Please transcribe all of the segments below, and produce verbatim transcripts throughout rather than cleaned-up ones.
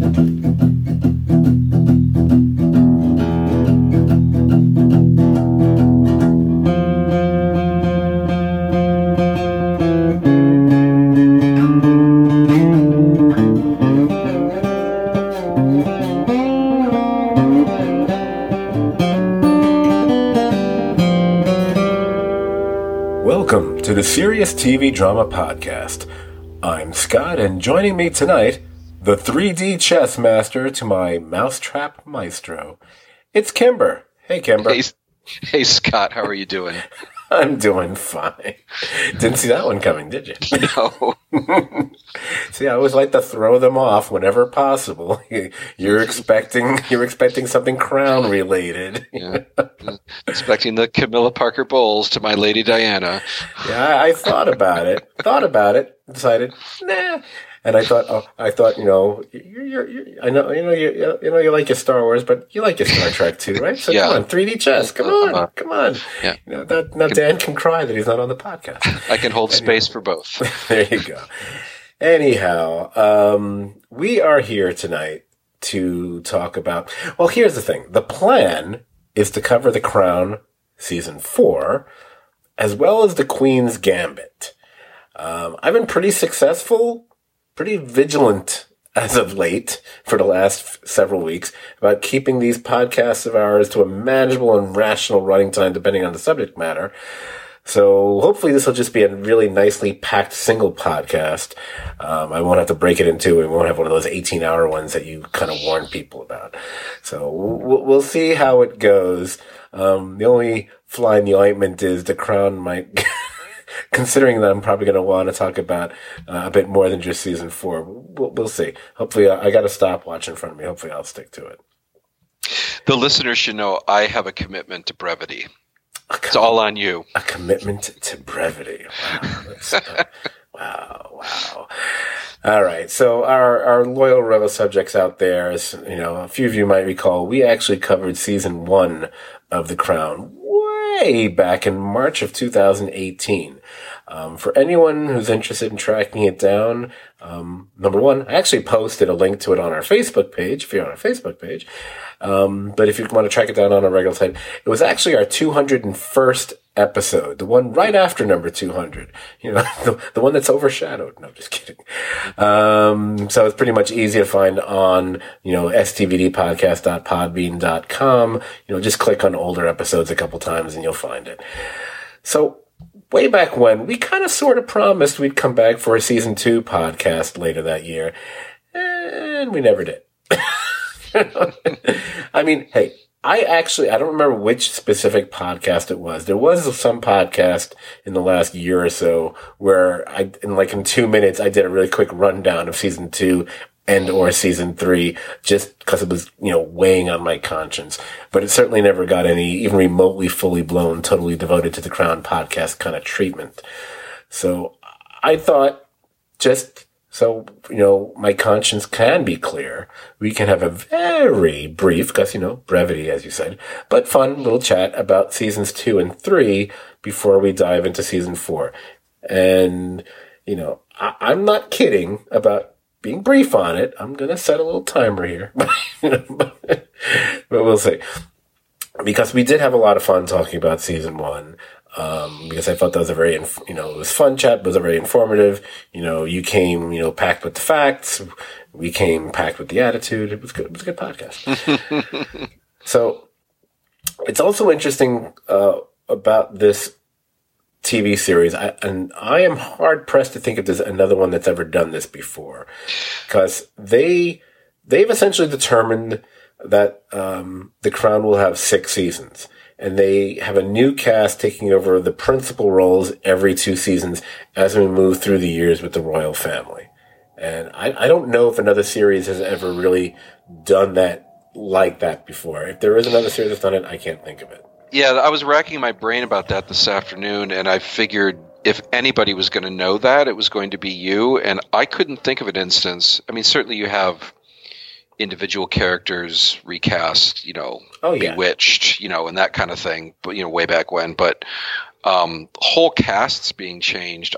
Welcome to the Serious T V Drama Podcast. I'm Scott, and joining me tonight, the three D chess master to my mousetrap maestro, it's Kimber. Hey, Kimber. Hey, hey, Scott. How are you doing? I'm doing fine. Didn't see that one coming, did you? No. See, I always like to throw them off whenever possible. You're expecting you're expecting something crown related. Yeah. Expecting the Camilla Parker Bowles to my Lady Diana. Yeah, I, I thought about it. Thought about it. Decided, nah. And I thought, oh, I thought, you know, you're, you're, you're, I know, you know, you, you know, you like your Star Wars, but you like your Star Trek too, right? So yeah. come on, three D chess, come on, uh, come on. Yeah. You know, that, now Dan can cry that he's not on the podcast. I can hold anyway. Space for both. There you go. Anyhow, um, we are here tonight to talk about. Well, here's the thing: the plan is to cover The Crown season four, as well as The Queen's Gambit. Um, I've been pretty successful. Pretty vigilant as of late for the last f- several weeks about keeping these podcasts of ours to a manageable and rational running time depending on the subject matter. So hopefully this will just be a really nicely packed single podcast. Um, I won't have to break it in two. We won't have one of those eighteen hour ones that you kind of warn people about. So we'll, we'll see how it goes. Um, the only fly in the ointment is The Crown might... Considering that I'm probably going to want to talk about uh, a bit more than just season four. We'll, we'll see. Hopefully, I, I got a stopwatch in front of me. Hopefully, I'll stick to it. The listeners should know I have a commitment to brevity. Com- it's all on you. A commitment to brevity. Wow. That's, uh, wow. Wow. All right. So our, our loyal Rebel subjects out there, as, you know, a few of you might recall, we actually covered season one of The Crown way back in March of two thousand eighteen. Um, for anyone who's interested in tracking it down, um, number one, I actually posted a link to it on our Facebook page, if you're on our Facebook page. Um, but if you want to track it down on our regular site, it was actually our two hundred first episode, the one right after number two hundred, you know, the, the one that's overshadowed. No, just kidding. Um, so it's pretty much easy to find on, you know, s t v d podcast dot podbean dot com. You know, just click on older episodes a couple times and you'll find it. So, way back when, we kind of sort of promised we'd come back for a season two podcast later that year, and we never did. I mean, hey, I actually, I don't remember which specific podcast it was. There was some podcast in the last year or so where I, in like in two minutes, I did a really quick rundown of season two and or season three, just because it was, you know, weighing on my conscience. But it certainly never got any even remotely fully blown, totally devoted to The Crown podcast kind of treatment. So I thought, just so, you know, my conscience can be clear, we can have a very brief, because, you know, brevity, as you said, but fun little chat about seasons two and three before we dive into season four. And, you know, I- I'm not kidding about being brief on it. I'm going to set a little timer here, but we'll see. Because we did have a lot of fun talking about season one. Um, because I thought that was a very, inf- you know, it was fun chat, but it was a very informative. You know, you came, you know, packed with the facts. We came packed with the attitude. It was good. It was a good podcast. So it's also interesting, uh, about this T V series, I, and I am hard pressed to think if there's another one that's ever done this before, because they they've essentially determined that um, The Crown will have six seasons, and they have a new cast taking over the principal roles every two seasons as we move through the years with the royal family. And I, I don't know if another series has ever really done that like that before. If there is another series that's done it, I can't think of it. Yeah, I was racking my brain about that this afternoon, and I figured if anybody was going to know that, it was going to be you, and I couldn't think of an instance. I mean, certainly you have individual characters recast, you know, oh, yeah. Bewitched, you know, and that kind of thing, but, you know, way back when. But um, whole casts being changed, I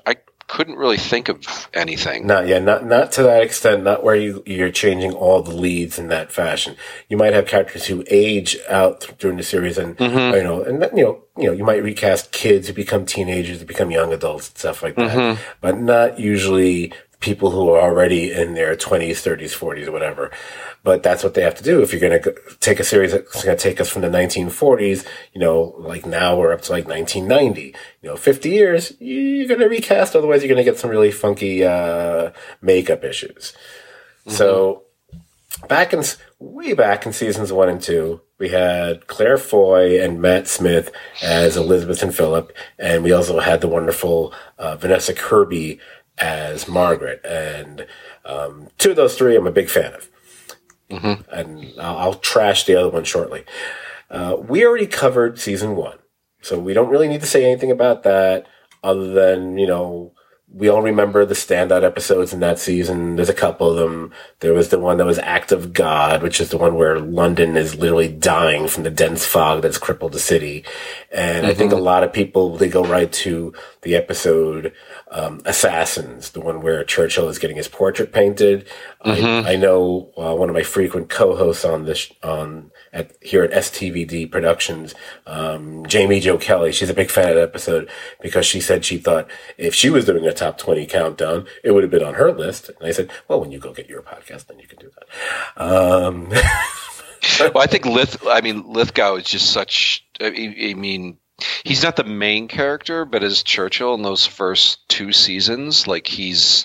couldn't really think of anything. Not yeah, not not to that extent. Not where you you're changing all the leads in that fashion. You might have characters who age out th- during the series, and Mm-hmm. you know, and then, you know, you know, you might recast kids who become teenagers, who become young adults, and stuff like that. Mm-hmm. But not usually people who are already in their twenties, thirties, forties, or whatever. But that's what they have to do. If you're going to take a series that's going to take us from the nineteen forties, you know, like now we're up to like nineteen ninety, you know, fifty years, you're going to recast. Otherwise, you're going to get some really funky, uh, makeup issues. Mm-hmm. So back in, way back in seasons one and two, we had Claire Foy and Matt Smith as Elizabeth and Philip. And we also had the wonderful, uh, Vanessa Kirby as Margaret. And, um, two of those three I'm a big fan of. Mm-hmm. And I'll, I'll trash the other one shortly. Uh, we already covered season one, so we don't really need to say anything about that other than, you know, we all remember the standout episodes in that season. There's a couple of them. There was the one that was Act of God, which is the one where London is literally dying from the dense fog that's crippled the city. And mm-hmm. I think a lot of people, they go right to the episode um, Assassins, the one where Churchill is getting his portrait painted. Mm-hmm. I, I know uh, one of my frequent co-hosts on this, on at here at S T V D Productions, um, Jamie Jo Kelly. She's a big fan of that episode because she said she thought if she was doing a top twenty countdown, it would have been on her list. And I said, well, when you go get your podcast, then you can do that. Um, well, I think Lith, I mean, Lithgow is just such, I mean, he's not the main character, but as Churchill in those first two seasons, like he's,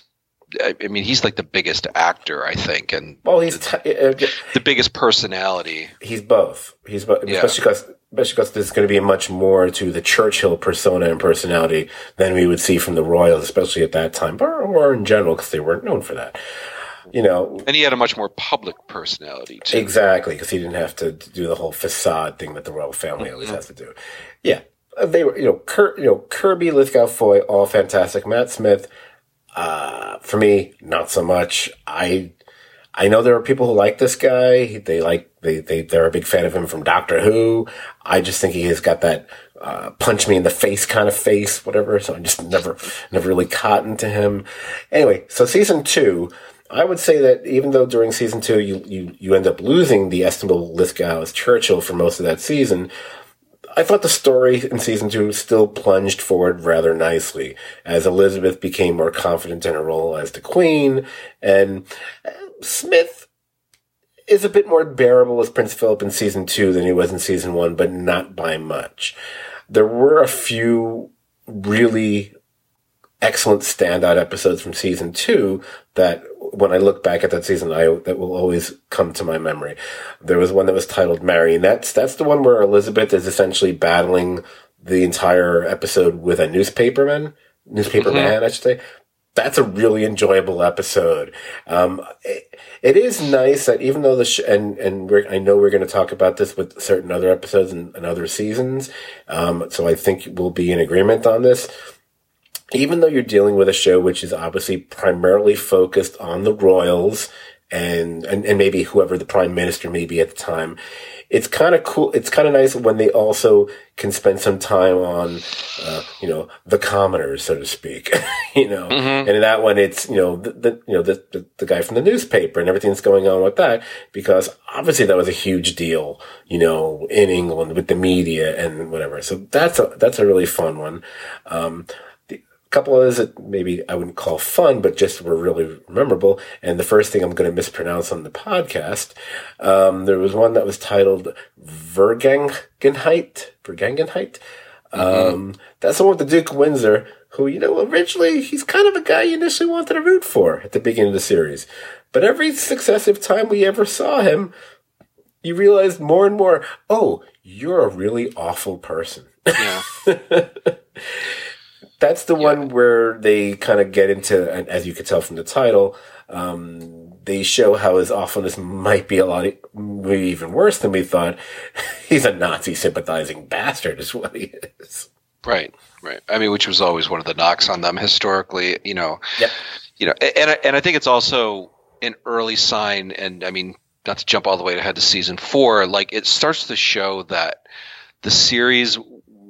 I mean, he's like the biggest actor, I think, and well, he's the, t- uh, the biggest personality. He's both. He's both, yeah. especially because especially because there's going to be much more to the Churchill persona and personality than we would see from the Royals, especially at that time, or, or in general, because they weren't known for that. You know, and he had a much more public personality too. Exactly, because he didn't have to do the whole facade thing that the royal family always mm-hmm. has to do. Yeah, they were, you know, Kir- you know, Kirby, Lithgow, Foy, all fantastic. Matt Smith. Uh, for me, not so much. I, I know there are people who like this guy. They like, they, they, they're a big fan of him from Doctor Who. I just think he has got that, uh, punch me in the face kind of face, whatever. So I just never, never really caught into him. Anyway, so season two, I would say that even though during season two, you, you, you end up losing the estimable Lithgow as Churchill for most of that season, I thought the story in season two still plunged forward rather nicely as Elizabeth became more confident in her role as the queen, and Smith is a bit more bearable as Prince Philip in season two than he was in season one, but not by much. There were a few really excellent standout episodes from season two that when I look back at that season, I, that will always come to my memory. There was one that was titled Marionettes. That's the one where Elizabeth is essentially battling the entire episode with a newspaperman, newspaper mm-hmm. man, I should say. That's a really enjoyable episode. Um, it, it is nice that even though the, sh- and, and we're, I know we're going to talk about this with certain other episodes and, and other seasons. Um, so I think we'll be in agreement on this. Even though you're dealing with a show which is obviously primarily focused on the royals and, and, and maybe whoever the prime minister may be at the time, it's kind of cool. It's kind of nice when they also can spend some time on, uh, you know, the commoners, so to speak, you know, mm-hmm. and in that one, it's, you know, the, the you know, the, the, the guy from the newspaper and everything that's going on with that, because obviously that was a huge deal, you know, in England with the media and whatever. So that's a, that's a really fun one. Um, couple others that maybe I wouldn't call fun, but just were really memorable. And the first thing I'm going to mispronounce on the podcast, um, there was one that was titled Vergangenheit. Vergangenheit. Mm-hmm. Um, that's the one with the Duke of Windsor, who, you know, originally he's kind of a guy you initially wanted to root for at the beginning of the series. But every successive time we ever saw him, you realized more and more, oh, you're a really awful person. Yeah. That's the yeah. one where they kind of get into, and as you could tell from the title, um, they show how his awfulness might be a lot, maybe even worse than we thought. He's a Nazi sympathizing bastard is what he is. Right, right. I mean, which was always one of the knocks on them historically, you know. Yep. You know, and, and I think it's also an early sign, and I mean, not to jump all the way ahead to season four, like it starts to show that the series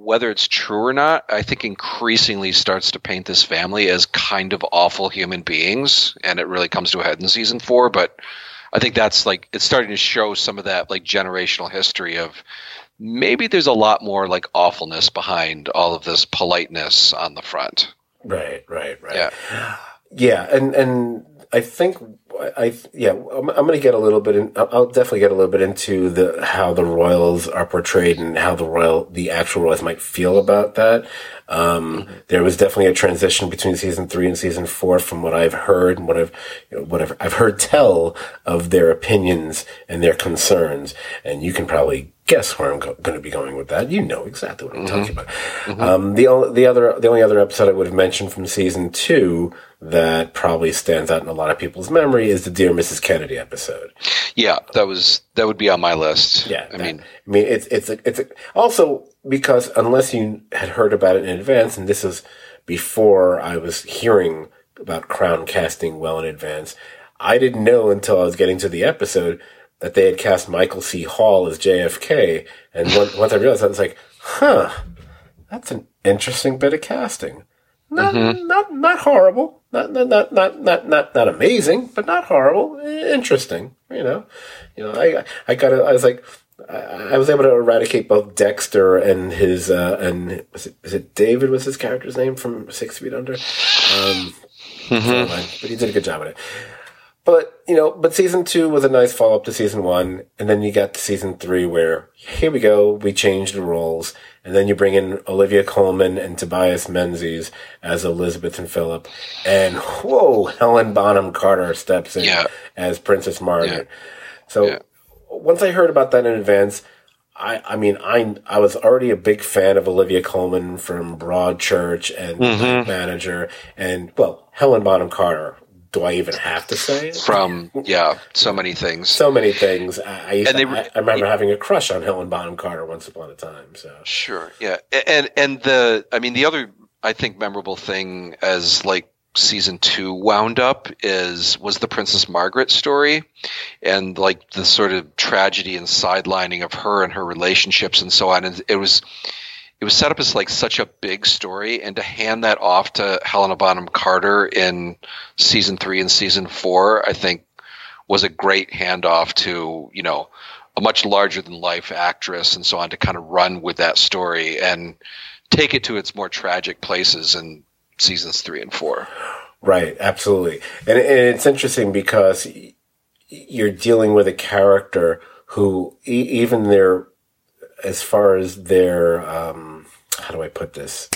whether it's true or not, I think increasingly starts to paint this family as kind of awful human beings, and it really comes to a head in season four. But I think that's like it's starting to show some of that like generational history of maybe there's a lot more like awfulness behind all of this politeness on the front. Right, right, right. Yeah, yeah, and and I think I yeah I'm, I'm going to get a little bit in. I'll definitely get a little bit into the how the royals are portrayed and how the royal the actual royals might feel about that. Um, mm-hmm. There was definitely a transition between season three and season four, from what I've heard and what I've you know, what I've, I've heard tell of their opinions and their concerns, and you can probably guess where I'm go- going to be going with that. You know exactly what I'm mm-hmm. talking about. Mm-hmm. Um, the only the other the only other episode I would have mentioned from season two that probably stands out in a lot of people's memory is the Dear Missus Kennedy episode. Yeah, that was that would be on my list. Yeah, I that, mean, I mean, it's it's a, it's a, also because unless you had heard about it in advance, and this is before I was hearing about Crown casting well in advance, I didn't know until I was getting to the episode that they had cast Michael C. Hall as J F K, and once, once I realized that, I was like, huh, that's an interesting bit of casting. Not, mm-hmm. not, not horrible. Not, not, not, not, not, not, not amazing, but not horrible. Interesting. You know, you know, I, I got, I was like, I, I was able to eradicate both Dexter and his, uh, and was it, was it David was his character's name from Six Feet Under? Um, mm-hmm. But he did a good job at it. But, you know, but season two was a nice follow-up to season one. And then you got to season three where, here we go, we changed the roles. And then you bring in Olivia Colman and Tobias Menzies as Elizabeth and Philip. And, whoa, Helen Bonham Carter steps in yeah. as Princess Margaret. Yeah. So yeah. once I heard about that in advance, I, I mean, I I was already a big fan of Olivia Colman from Broadchurch and mm-hmm. Night Manager. And, well, Helen Bonham Carter. Do I even have to say it? From, yeah, so many things. So many things. I, I, used and to, they, I, I remember yeah. having a crush on Helen Bonham Carter once upon a time. So Sure, yeah. And, and the, I mean, the other, I think, memorable thing as, like, season two wound up is, was the Princess Margaret story and, like, the sort of tragedy and sidelining of her and her relationships and so on. And it was... It was set up as like such a big story, and to hand that off to Helena Bonham Carter in season three and season four, I think was a great handoff to, you know, a much larger than life actress and so on to kind of run with that story and take it to its more tragic places in seasons three and four. Right. Absolutely. And, and it's interesting because you're dealing with a character who e- even their, as far as their, um, how do I put this?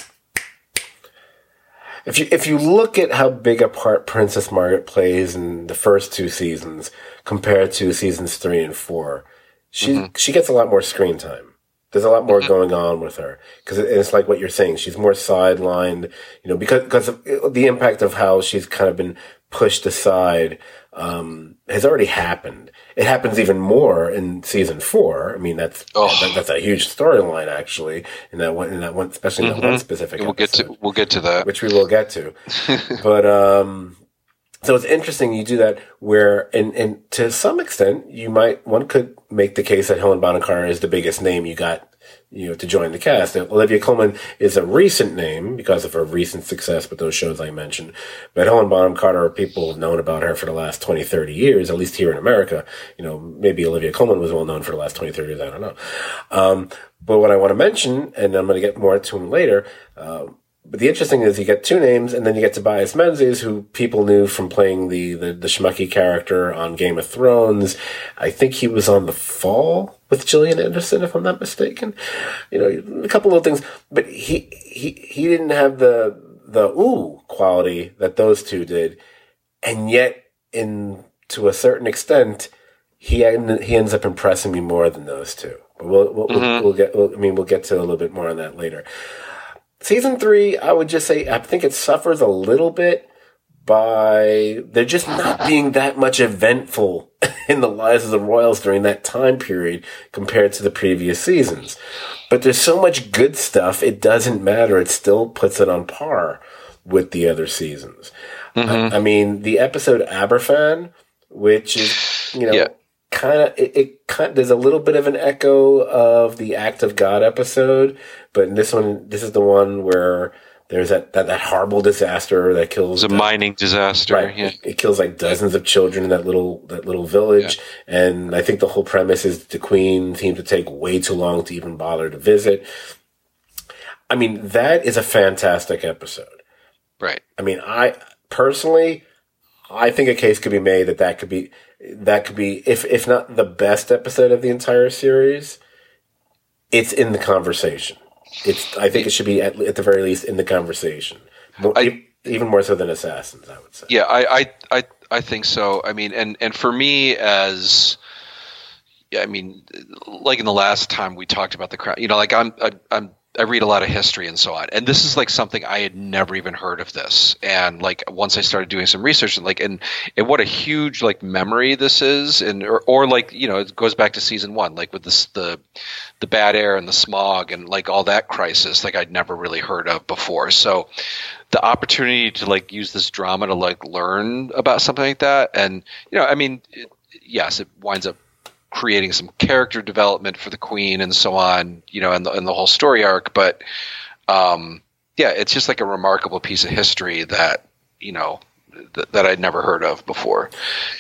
If you if you look at how big a part Princess Margaret plays in the first two seasons compared to seasons three and four, she mm-hmm. she gets a lot more screen time. There's a lot more mm-hmm. going on with her because it's like what you're saying. She's more sidelined, you know, because because of the impact of how she's kind of been pushed aside um, has already happened. It happens even more in season four. I mean, that's oh. that, that's a huge storyline actually in that one, in that one, especially in that mm-hmm. one specific. We'll episode, get to we'll get to that, which we will get to. But um, so it's interesting you do that where, and and to some extent, you might one could make the case that Helen Bonham Carter is the biggest name you got, you know, to join the cast. Olivia Colman is a recent name because of her recent success with those shows I mentioned. But Helen Bonham Carter, people have known about her for the last twenty, thirty years, at least here in America. You know, maybe Olivia Colman was well known for the last twenty, thirty years, I don't know. Um, but what I want to mention, and I'm going to get more to him later, uh, but the interesting is you get two names, and then you get Tobias Menzies, who people knew from playing the, the, the schmucky character on Game of Thrones. I think he was on The Fall with Gillian Anderson, if I'm not mistaken. You know, a couple of things, but he he he didn't have the the ooh quality that those two did, and yet, in to a certain extent, he he ends up impressing me more than those two. But we'll we'll, mm-hmm. we'll, we'll get. We'll, I mean, we'll get to a little bit more on that later. Season three, I would just say, I think it suffers a little bit by there just not being that much eventful in the lives of the royals during that time period compared to the previous seasons. But there's so much good stuff, it doesn't matter. It still puts it on par with the other seasons. Mm-hmm. I, I mean, the episode Aberfan, which is, you know, yeah. kind of it, it kind there's a little bit of an echo of the Act of God episode, but in this one, this is the one where there's that, that, that horrible disaster that kills. It's a the, mining disaster. Right. Yeah. It, it kills like dozens of children in that little that little village, yeah. And I think the whole premise is the Queen seemed to take way too long to even bother to visit. I mean, that is a fantastic episode. Right. I mean, I personally, I think a case could be made that that could be that could be if if not the best episode of the entire series, it's in the conversation. It's. I think it should be at, at the very least in the conversation, more, I, even more so than Assassins. I would say. Yeah, I, I, I, I think so. I mean, and, and for me, as yeah, I mean, like in the last time we talked about the Crown, you know, like I'm, I, I'm, I read a lot of history and so on, and this is like something I had never even heard of this. And like once I started doing some research, and like and and what a huge like memory this is, and or, or like you know it goes back to season one, like with this the the bad air and the smog and like all that crisis, like I'd never really heard of before. So the opportunity to like use this drama to like learn about something like that, and you know, I mean, it, yes, it winds up creating some character development for the Queen and so on, you know, and the, and the whole story arc. But um, yeah, it's just like a remarkable piece of history that, you know, th- that I'd never heard of before.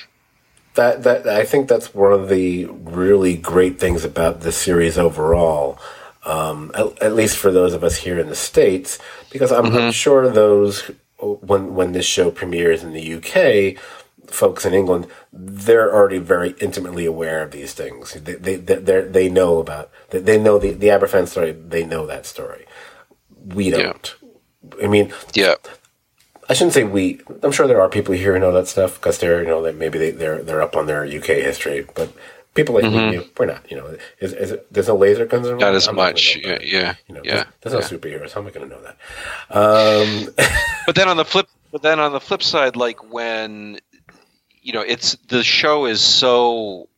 That, that I think that's one of the really great things about this series overall, um, at, at least for those of us here in the States, because I'm, mm-hmm. I'm sure those, when, when this show premieres in the U K, folks in England, they're already very intimately aware of these things. They they they they know about they know the the Aberfan story. They know that story. We don't. Yeah. I mean, yeah. I shouldn't say we. I'm sure there are people here who know that stuff because they're you know that maybe they they're they're up on their U K history. But people like mm-hmm. me, we're not. You know, is, is it, there's no laser guns around. Not as I'm much. Not yeah, yeah. You know, yeah. There's, there's yeah. no superheroes. How am I going to know that? Um, but then on the flip, but then on the flip side, like when. You know, it's the show is so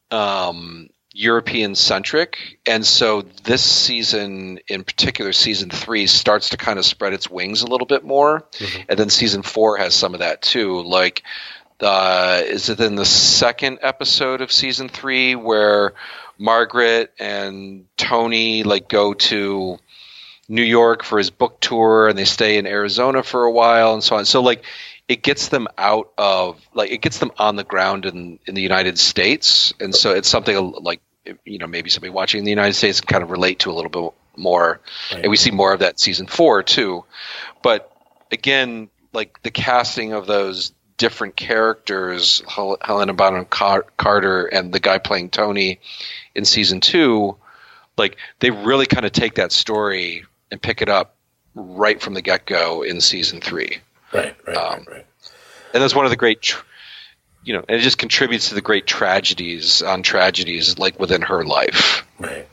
um, European centric, and so this season, in particular, season three starts to kind of spread its wings a little bit more, mm-hmm. and then season four has some of that too. Like, uh, is it in the second episode of season three where Margaret and Tony like go to New York for his book tour, and they stay in Arizona for a while, and so on. So like. It gets them out of like it gets them on the ground in, in the United States, and so it's something like you know maybe somebody watching in the United States can kind of relate to a little bit more, right. And we see more of that in season four too. But again, like the casting of those different characters, Hel- Helena Bonham Car- Carter and the guy playing Tony in season two, like they really kind of take that story and pick it up right from the get go in season three. Right, right, um, right, right. And that's one of the great, tr- you know, and it just contributes to the great tragedies on tragedies, like within her life. Right.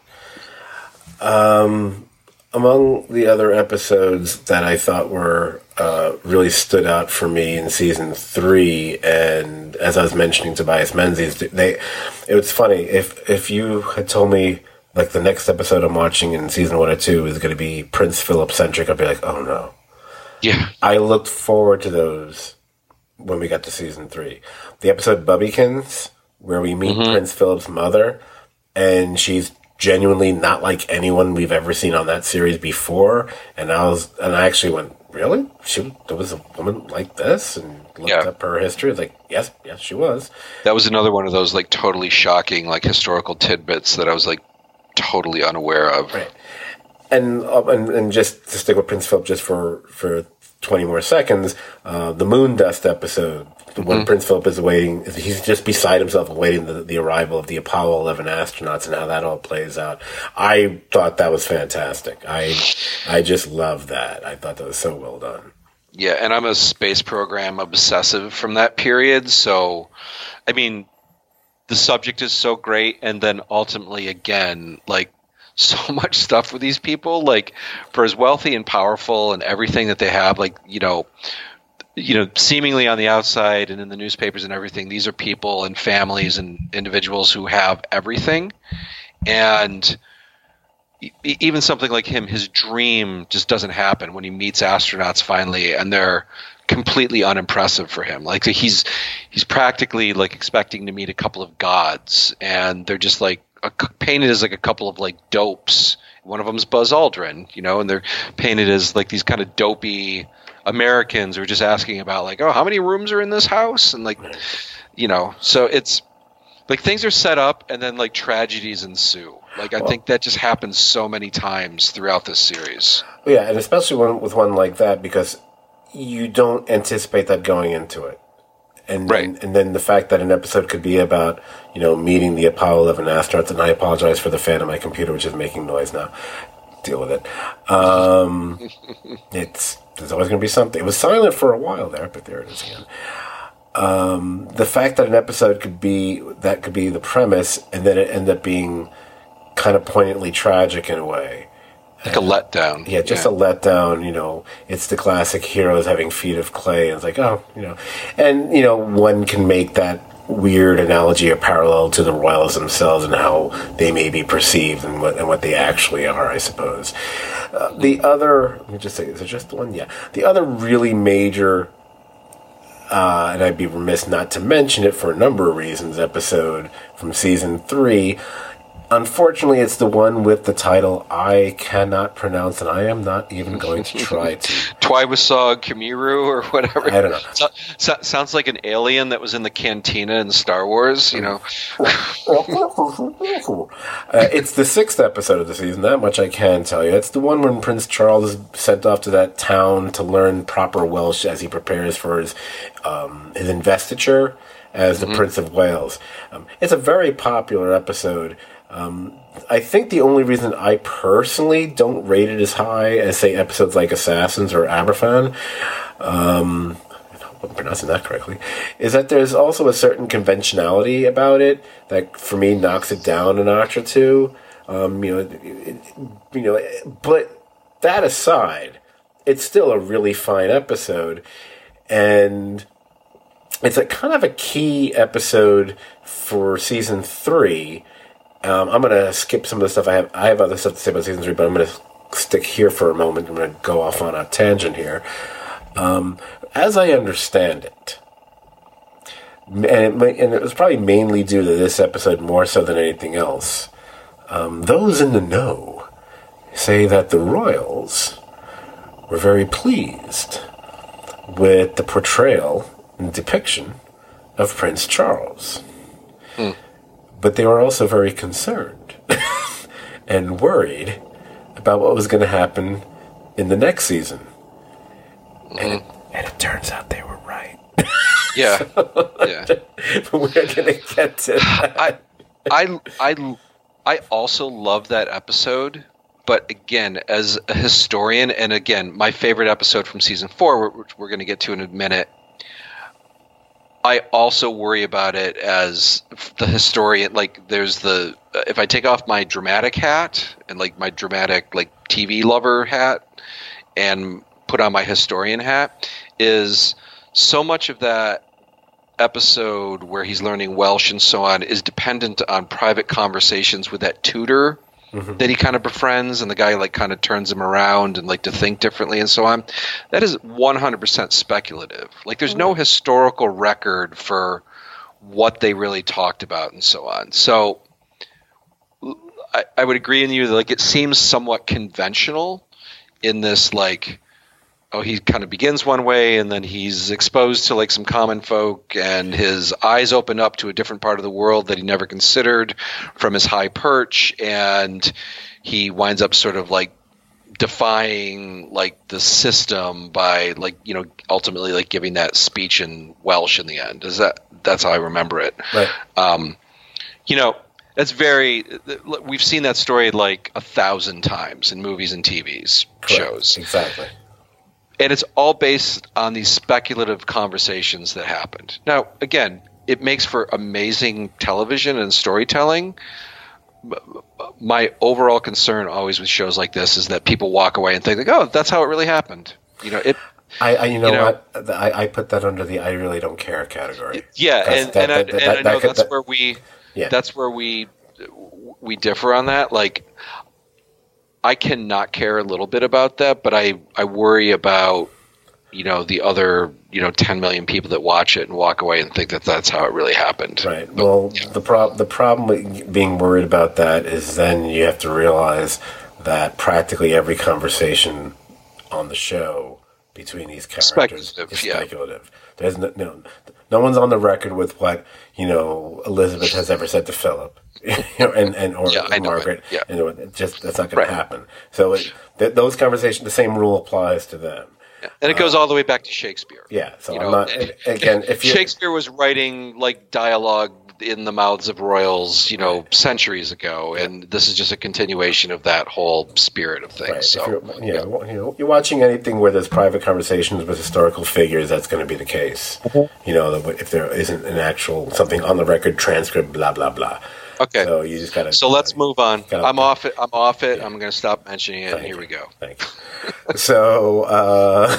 Um, among the other episodes that I thought were uh, really stood out for me in season three, and as I was mentioning Tobias Menzies, they, it was funny if if you had told me like the next episode I'm watching in season one or two is going to be Prince Philip centric, I'd be like, oh no. Yeah, I looked forward to those when we got to season three. The episode Bubbykins, where we meet mm-hmm. Prince Philip's mother, and she's genuinely not like anyone we've ever seen on that series before. And I was, and I actually went, really? She there was a woman like this, and looked yeah. up her history. Like, yes, yes, she was. That was another one of those like totally shocking like historical tidbits that I was like totally unaware of. Right. And, uh, and and just to stick with Prince Philip just for, for twenty more seconds, uh, the moon dust episode, when mm-hmm. Prince Philip is waiting, he's just beside himself awaiting the, the arrival of the Apollo eleven astronauts and how that all plays out. I thought that was fantastic. I I just love that. I thought that was so well done. Yeah, and I'm a space program obsessive from that period, so, I mean, the subject is so great, and then ultimately, again, like, so much stuff with these people, like for as wealthy and powerful and everything that they have, like, you know, you know, seemingly on the outside and in the newspapers and everything, these are people and families and individuals who have everything. And e- even something like him, his dream just doesn't happen when he meets astronauts finally, and they're completely unimpressive for him. Like he's he's practically like expecting to meet a couple of gods, and they're just like a, painted as like a couple of like dopes. One of them's Buzz Aldrin, you know, and they're painted as like these kind of dopey Americans who are just asking about like, oh, how many rooms are in this house, and like, you know, so it's like things are set up and then like tragedies ensue. Like I well, think that just happens so many times throughout this series. Yeah, and especially one, with one like that, because you don't anticipate that going into it. And, right. and and then the fact that an episode could be about, you know, meeting the Apollo eleven astronauts, and I apologize for the fan of my computer, which is making noise now. Deal with it. Um, it's there's always going to be something. It was silent for a while there, but there it is again. Um, the fact that an episode could be that could be the premise, and then it end up being kind of poignantly tragic in a way. Like a letdown. Yeah, just yeah. a letdown, you know. It's the classic heroes having feet of clay. And it's like, oh, you know. And, you know, one can make that weird analogy or parallel to the royals themselves and how they may be perceived and what, and what they actually are, I suppose. Uh, the other, let me just say, is it just one? Yeah. The other really major, uh, and I'd be remiss not to mention it for a number of reasons, episode from season three. Unfortunately, it's the one with the title I cannot pronounce, and I am not even going to try to. Twiwasog Kamiru or whatever. I don't know. So, so, sounds like an alien that was in the cantina in Star Wars, you know. uh, it's the sixth episode of the season, that much I can tell you. It's the one when Prince Charles is sent off to that town to learn proper Welsh as he prepares for his, um, his investiture as the mm-hmm. Prince of Wales. Um, it's a very popular episode. Um, I think the only reason I personally don't rate it as high as, say, episodes like Assassins or Aberfan, um, I hope I'm pronouncing that correctly, is that there's also a certain conventionality about it that, for me, knocks it down a notch or two. Um, you know, it, it, you know, but that aside, it's still a really fine episode, and it's a kind of a key episode for season three. Um, I'm going to skip some of the stuff I have. I have other stuff to say about season three, but I'm going to stick here for a moment. I'm going to go off on a tangent here. Um, as I understand it, and it, may, and it was probably mainly due to this episode more so than anything else, um, those in the know say that the royals were very pleased with the portrayal and depiction of Prince Charles. Hmm. But they were also very concerned and worried about what was going to happen in the next season. Mm-hmm. And, it, and it turns out they were right. Yeah. so, yeah. But we're going to get to that. I, I, I, I also love that episode. But again, as a historian, and again, my favorite episode from season four, which we're going to get to in a minute, I also worry about it as the historian. Like, there's the if I take off my dramatic hat and like my dramatic like T V lover hat and put on my historian hat, is so much of that episode where he's learning Welsh and so on is dependent on private conversations with that tutor mm-hmm. that he kind of befriends, and the guy like kind of turns him around and like to think differently and so on. That is one hundred percent speculative. Like, there's no historical record for what they really talked about and so on. So I, I would agree with you that like it seems somewhat conventional in this, like, oh, he kind of begins one way and then he's exposed to like some common folk and his eyes open up to a different part of the world that he never considered from his high perch, and he winds up sort of like defying like the system by like, you know, ultimately like giving that speech in Welsh in the end. Is that that's how I remember it. Right. Um, you know, that's very we've seen that story like a thousand times in movies and T Vs. Correct. Shows. Exactly. And it's all based on these speculative conversations that happened. Now, again, it makes for amazing television and storytelling. My overall concern always with shows like this is that people walk away and think, like, "Oh, that's how it really happened." You know, it. I, I you know, you know what? I, I put that under the "I really don't care" category. Yeah, and, that, and, I, that, and that, I know that, that's where we. Yeah. That's where we we differ on that. Like, I cannot care a little bit about that, but I, I worry about you know, the other, you know, ten million people that watch it and walk away and think that that's how it really happened. Right. Well, yeah. the prob- the problem with being worried about that is then you have to realize that practically every conversation on the show between these characters speculative, is yeah. speculative. There's no, no, no one's on the record with what, you know, Elizabeth has ever said to Philip, you know, and, and or yeah, Margaret. Yeah. You know, it just that's not going right. to happen. So it, th- those conversations, the same rule applies to them. Yeah. And it goes uh, all the way back to Shakespeare. Yeah. So you I'm know, not again. If Shakespeare was writing like dialogue in the mouths of royals, you know, right. centuries ago, and this is just a continuation of that whole spirit of things. Right. So, you're, you know, you know, you're watching anything where there's private conversations with historical figures, that's going to be the case. Mm-hmm. You know, if there isn't an actual something on the record transcript, blah blah blah. Okay. So you just got to. So let's move on. Gotta, I'm off it. I'm off it. Yeah. I'm going to stop mentioning it. Thank and here you. we go. Thanks. So uh,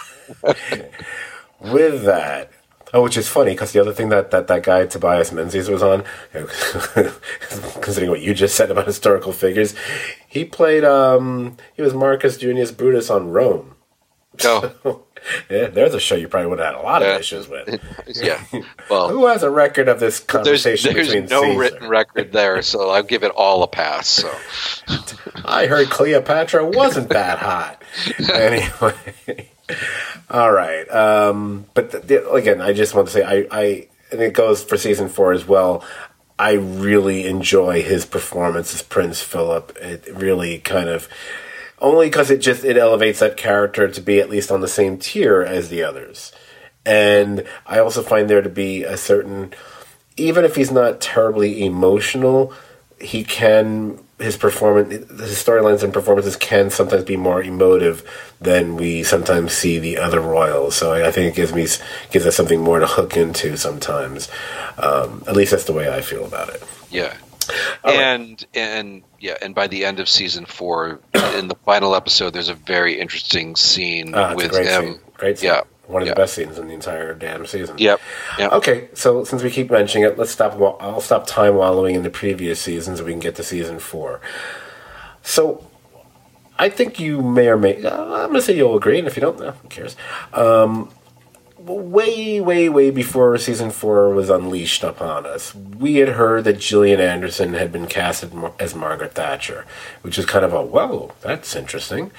with that. Oh, which is funny, because the other thing that, that that guy, Tobias Menzies, was on, you know, considering what you just said about historical figures, he played, um, he was Marcus Junius Brutus on Rome. Oh. So, yeah, there's a show you probably would have had a lot of yeah. issues with. Yeah. Well, who has a record of this conversation there's, between there's no Caesar? written record there, so I'll give it all a pass. So I heard Cleopatra wasn't that hot. Anyway. All right. Um, but the, the, again, I just want to say, I, I, and it goes for season four as well, I really enjoy his performance as Prince Philip. It really kind of, only because it just, it elevates that character to be at least on the same tier as the others. And I also find there to be a certain, even if he's not terribly emotional, he can, his performance, his storylines and performances can sometimes be more emotive than we sometimes see the other royals. So I, I think it gives me, gives us something more to hook into sometimes. Um, at least that's the way I feel about it. Yeah. All and right. and yeah, and by the end of season four, in the final episode, there's a very interesting scene Ah, with great him. Scene. Great scene. Yeah. One of yeah. the best scenes in the entire damn season. Yep. yep. Okay, so since we keep mentioning it, let's stop. I'll stop time wallowing in the previous seasons, so we can get to season four. So, I think you may or may. Uh, I'm going to say you'll agree, and if you don't, no, who cares? Um, way, way, way before season four was unleashed upon us, we had heard that Gillian Anderson had been casted as Margaret Thatcher, which is kind of a whoa, that's interesting,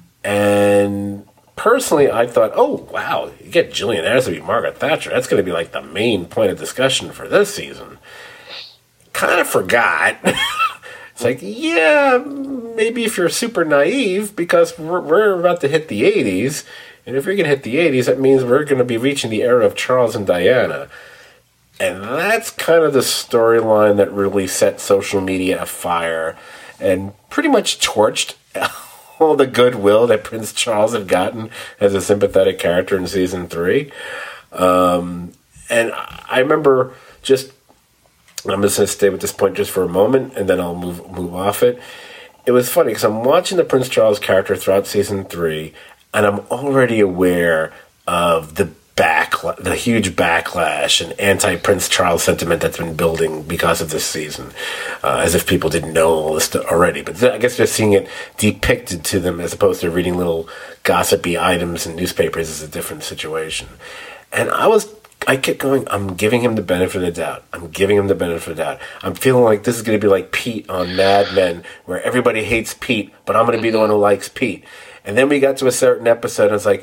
and. Personally, I thought, oh, wow, you get Gillian Anderson to be Margaret Thatcher. That's going to be like the main point of discussion for this season. Kind of forgot. It's like, yeah, maybe if you're super naive, because we're, we're about to hit the eighties. And if you're going to hit the eighties, that means we're going to be reaching the era of Charles and Diana. And that's kind of the storyline that really set social media afire and pretty much torched all the goodwill that Prince Charles had gotten as a sympathetic character in season three. Um, and I remember just, I'm just going to stay with this point just for a moment, and then I'll move move off it. It was funny, because I'm watching the Prince Charles character throughout season three, and I'm already aware of the back, the huge backlash and anti-Prince Charles sentiment that's been building because of this season, uh, as if people didn't know all this already. But I guess just seeing it depicted to them as opposed to reading little gossipy items in newspapers is a different situation. And I was, I kept going, I'm giving him the benefit of the doubt. I'm giving him the benefit of the doubt. I'm feeling like this is going to be like Pete on Mad Men, where everybody hates Pete, but I'm going to be the one who likes Pete. And then we got to a certain episode, and I was like,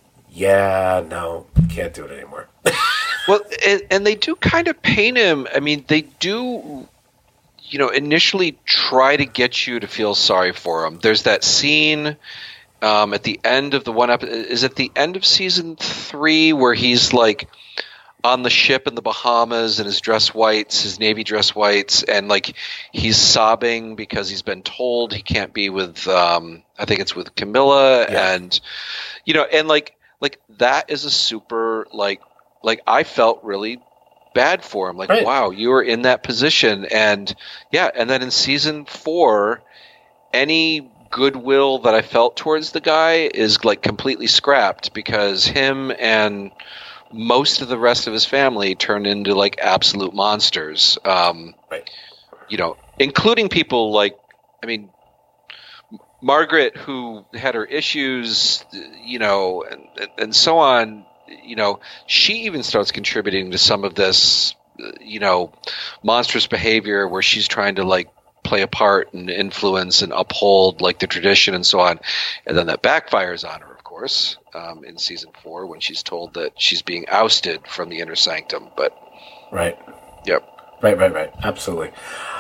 yeah, no, can't do it anymore. Well, and, and they do kind of paint him. I mean, they do, you know, initially try to get you to feel sorry for him. There's that scene um, at the end of the one episode. Is it the end of season three where he's like on the ship in the Bahamas in his dress whites, his navy dress whites, and like he's sobbing because he's been told he can't be with, um, I think it's with Camilla, yeah. and you know, and like. Like, that is a super, like, like I felt really bad for him. Like, right. Wow, you were in that position. And, yeah, and then in season four, any goodwill that I felt towards the guy is, like, completely scrapped because him and most of the rest of his family turned into, like, absolute monsters. Um, right. You know, including people like, I mean, Margaret, who had her issues, you know, and, and so on, you know, she even starts contributing to some of this, you know, monstrous behavior where she's trying to like play a part and influence and uphold like the tradition and so on. And then that backfires on her, of course, um, in season four when she's told that she's being ousted from the inner sanctum. But right. Yep. Right, right, right. Absolutely.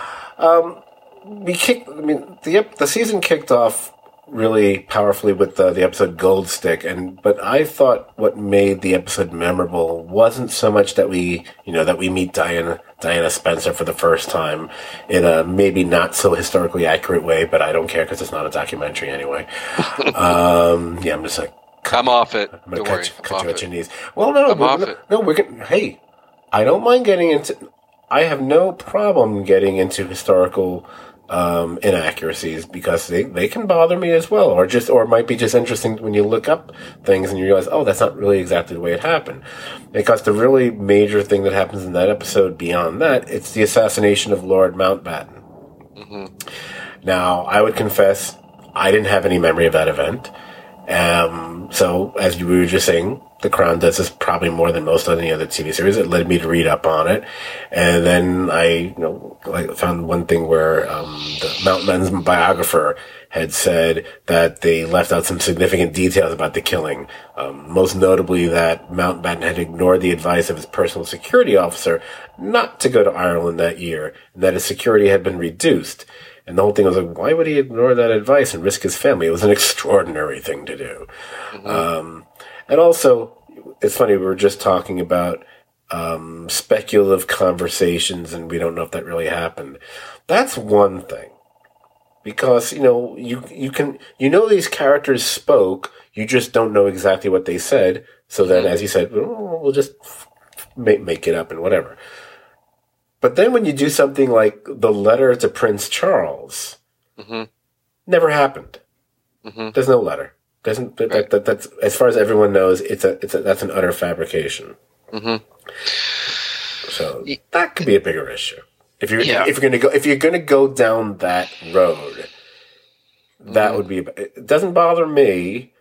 Um, we kicked, I mean, the, the season kicked off really powerfully with the, the episode Gold Stick, and but I thought what made the episode memorable wasn't so much that we, you know, that we meet Diana Diana Spencer for the first time in a maybe not so historically accurate way, but I don't care because it's not a documentary anyway. um, yeah, I'm just like, I'm off it. I'm gonna Don't cut, worry. you, I'm cut off you it. at your knees. Well, no, no, I'm we're, off no, it. no, we're gonna. Hey, I don't mind getting into. I have no problem getting into historical um, inaccuracies because they, they can bother me as well, or just or it might be just interesting when you look up things and you realize, oh, that's not really exactly the way it happened. Because the really major thing that happens in that episode, beyond that, it's the assassination of Lord Mountbatten. Mm-hmm. Now, I would confess, I didn't have any memory of that event. Um, so, as you were just saying, The Crown does this probably more than most any other T V series. It led me to read up on it. And then I, you know, like found one thing where, um, the Mountbatten's biographer had said that they left out some significant details about the killing. Um, most notably that Mountbatten had ignored the advice of his personal security officer not to go to Ireland that year, and that his security had been reduced. And the whole thing was like, why would he ignore that advice and risk his family? It was an extraordinary thing to do. Mm-hmm. Um, and also, it's funny, we were just talking about um, speculative conversations, and we don't know if that really happened. That's one thing. Because, you know, you you can, you know these characters spoke, you just don't know exactly what they said. So then, as you said, well, we'll just make, make it up and whatever. But then when you do something like the letter to Prince Charles, mm-hmm. never happened. Mm-hmm. There's no letter. Doesn't that, right. that, that that's as far as everyone knows, it's a it's a that's an utter fabrication. Mm-hmm. So that could be a bigger issue. If you're yeah. if you're gonna go if you're gonna go down that road, that mm-hmm. would be. It doesn't bother me.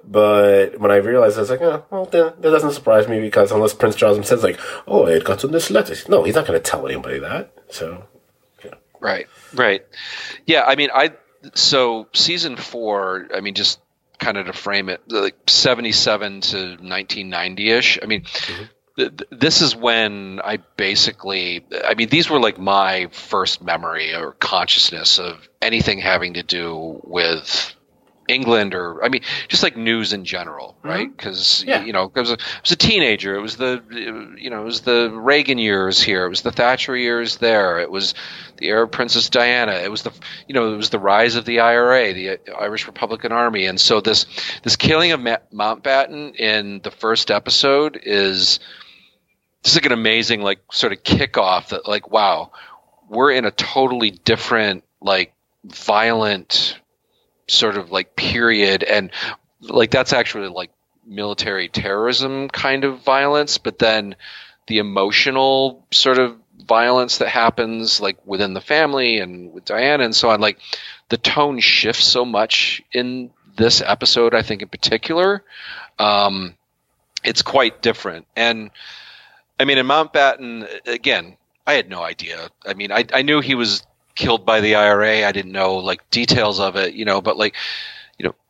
But when I realized, I was like, oh, well, then that doesn't surprise me because unless Prince Charles says, like, oh, it got in this letter. No, he's not going to tell anybody that. So, yeah. Right, right. Yeah, I mean, I, so season four, I mean, just kind of to frame it, like seventy-seven to nineteen ninety-ish. I mean, mm-hmm. th- th- this is when I basically, I mean, these were like my first memory or consciousness of anything having to do with England, or I mean, just like news in general, right? Because yeah. you know, I was, a, I was a teenager. It was the you know, it was the Reagan years here. It was the Thatcher years there. It was the era of Princess Diana. It was the you know, it was the rise of the I R A, the Irish Republican Army. And so this this killing of Mountbatten in the first episode is just like an amazing like sort of kickoff that like wow, we're in a totally different like violent sort of like period, and like that's actually like military terrorism kind of violence, but then the emotional sort of violence that happens like within the family and with Diana and so on, like the tone shifts so much in this episode, I think in particular. Um, it's quite different. And I mean, in Mountbatten, again, I had no idea. I mean, I, I knew he was killed by the I R A. I didn't know like details of it, you know, but like, you know,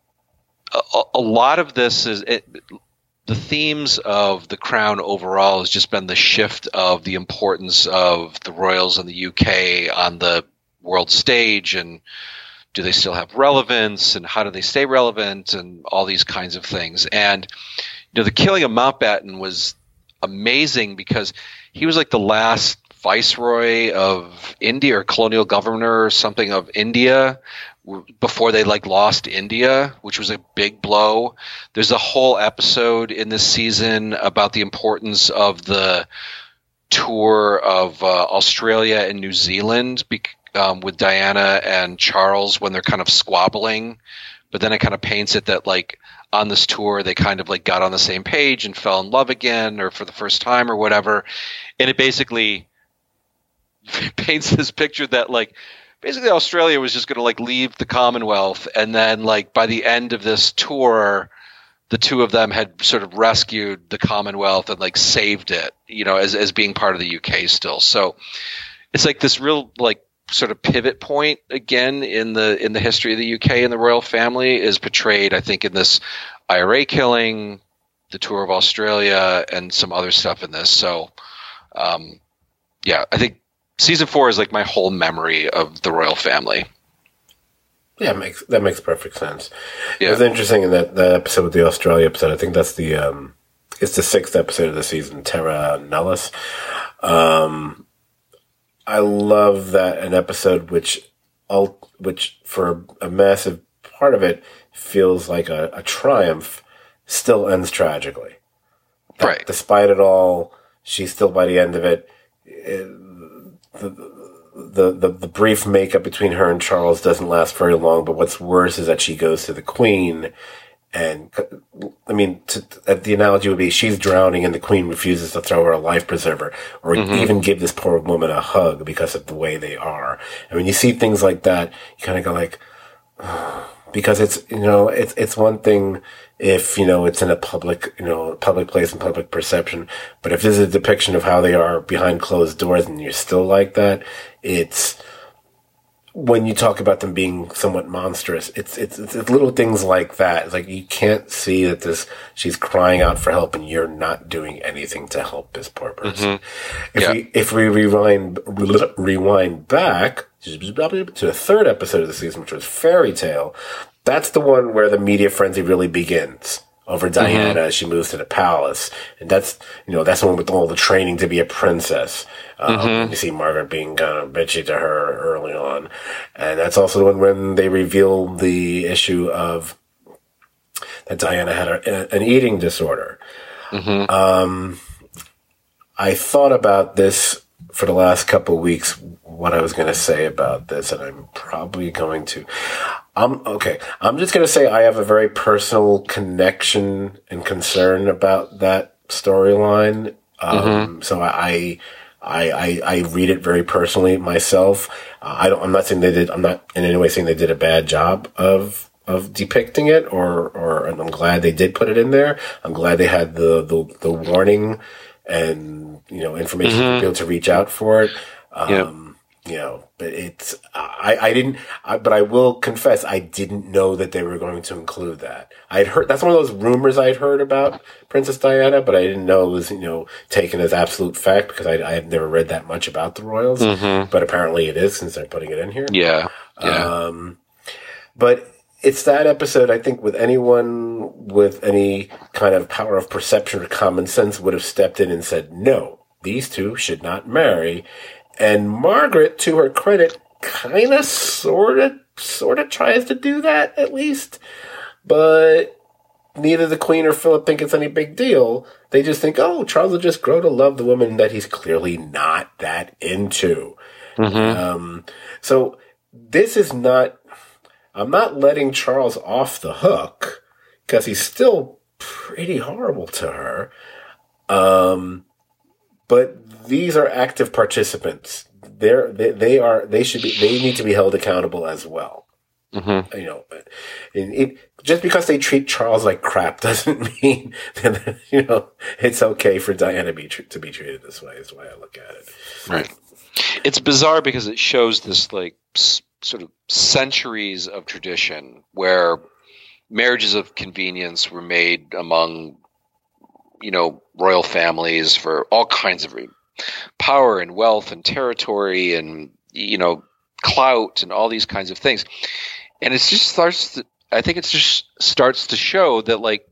a, a lot of this is it, the themes of The Crown overall has just been the shift of the importance of the royals in the U K on the world stage, and do they still have relevance, and how do they stay relevant, and all these kinds of things. And, you know, the killing of Mountbatten was amazing because he was like the last viceroy of India or colonial governor or something of India before they like lost India, which was a big blow. There's a whole episode in this season about the importance of the tour of uh, Australia and New Zealand um, with Diana and Charles when they're kind of squabbling. But then it kind of paints it that like on this tour they kind of like got on the same page and fell in love again or for the first time or whatever. And it basically paints this picture that like basically Australia was just going to like leave the Commonwealth, and then like by the end of this tour, the two of them had sort of rescued the Commonwealth and like saved it, you know, as as being part of the U K still. So it's like this real like sort of pivot point again in the in the history of the U K, and the royal family is portrayed, I think, in this I R A killing, the tour of Australia, and some other stuff in this. So, um, yeah, I think season four is like my whole memory of the royal family. Yeah, it makes that makes perfect sense. Yeah. It was interesting in that, that episode with the Australia episode. I think that's the um, it's the sixth episode of the season, Terra Nullis. Um, I love that an episode which, which for a massive part of it feels like a, a triumph, still ends tragically. That, right. Despite it all, she's still by the end of it. it the, the, the, the brief makeup between her and Charles doesn't last very long, but what's worse is that she goes to the Queen. And I mean, to, the analogy would be she's drowning and the Queen refuses to throw her a life preserver or mm-hmm. even give this poor woman a hug because of the way they are. And when you see things like that, you kind of go like, oh, because it's, you know, it's, it's one thing if, you know, it's in a public, you know, public place and public perception. But if this is a depiction of how they are behind closed doors and you're still like that, it's, when you talk about them being somewhat monstrous, it's, it's, it's little things like that. It's like you can't see that this, she's crying out for help and you're not doing anything to help this poor person. Mm-hmm. If yeah. we, if we rewind, rewind back to the third episode of the season, which was Fairy Tale, that's the one where the media frenzy really begins over Diana mm-hmm. as she moves to the palace. And that's, you know, that's the one with all the training to be a princess. Um, mm-hmm. You see Margaret being kind of bitchy to her early on. And that's also the one when they reveal the issue of that Diana had a, an eating disorder. Mm-hmm. Um, I thought about this for the last couple of weeks, what I was going to say about this, and I'm probably going to. Um, okay, I'm just going to say I have a very personal connection and concern about that storyline. Um, mm-hmm. So I, I, I, I read it very personally myself. Uh, I don't, I'm not saying they did, I'm not in any way saying they did a bad job of, of depicting it, or, or, and I'm glad they did put it in there. I'm glad they had the, the, the warning and, you know, information mm-hmm. to be able to reach out for it. Um, yep. You know, but it's, I, I didn't, I, but I will confess, I didn't know that they were going to include that. I'd heard, that's one of those rumors I'd heard about Princess Diana, but I didn't know it was, you know, taken as absolute fact because I, I had never read that much about the royals, mm-hmm. but apparently it is since they're putting it in here. Yeah. yeah. Um, but it's that episode, I think, with anyone with any kind of power of perception or common sense would have stepped in and said, no, these two should not marry. And Margaret, to her credit, kind of, sort of, sort of tries to do that, at least. But neither the Queen or Philip think it's any big deal. They just think, oh, Charles will just grow to love the woman that he's clearly not that into. Mm-hmm. Um, so this is not, I'm not letting Charles off the hook, because he's still pretty horrible to her. Um, but these are active participants. They're, they they are they should be they need to be held accountable as well. Mm-hmm. You know, and it, just because they treat Charles like crap doesn't mean that, you know, it's okay for Diana be to be treated this way. Is the way I look at it. Right. It's bizarre because it shows this like s- sort of centuries of tradition where marriages of convenience were made among, you know, royal families for all kinds of reasons. Power and wealth and territory and, you know, clout and all these kinds of things. And it just starts to, I think it just starts to show that, like,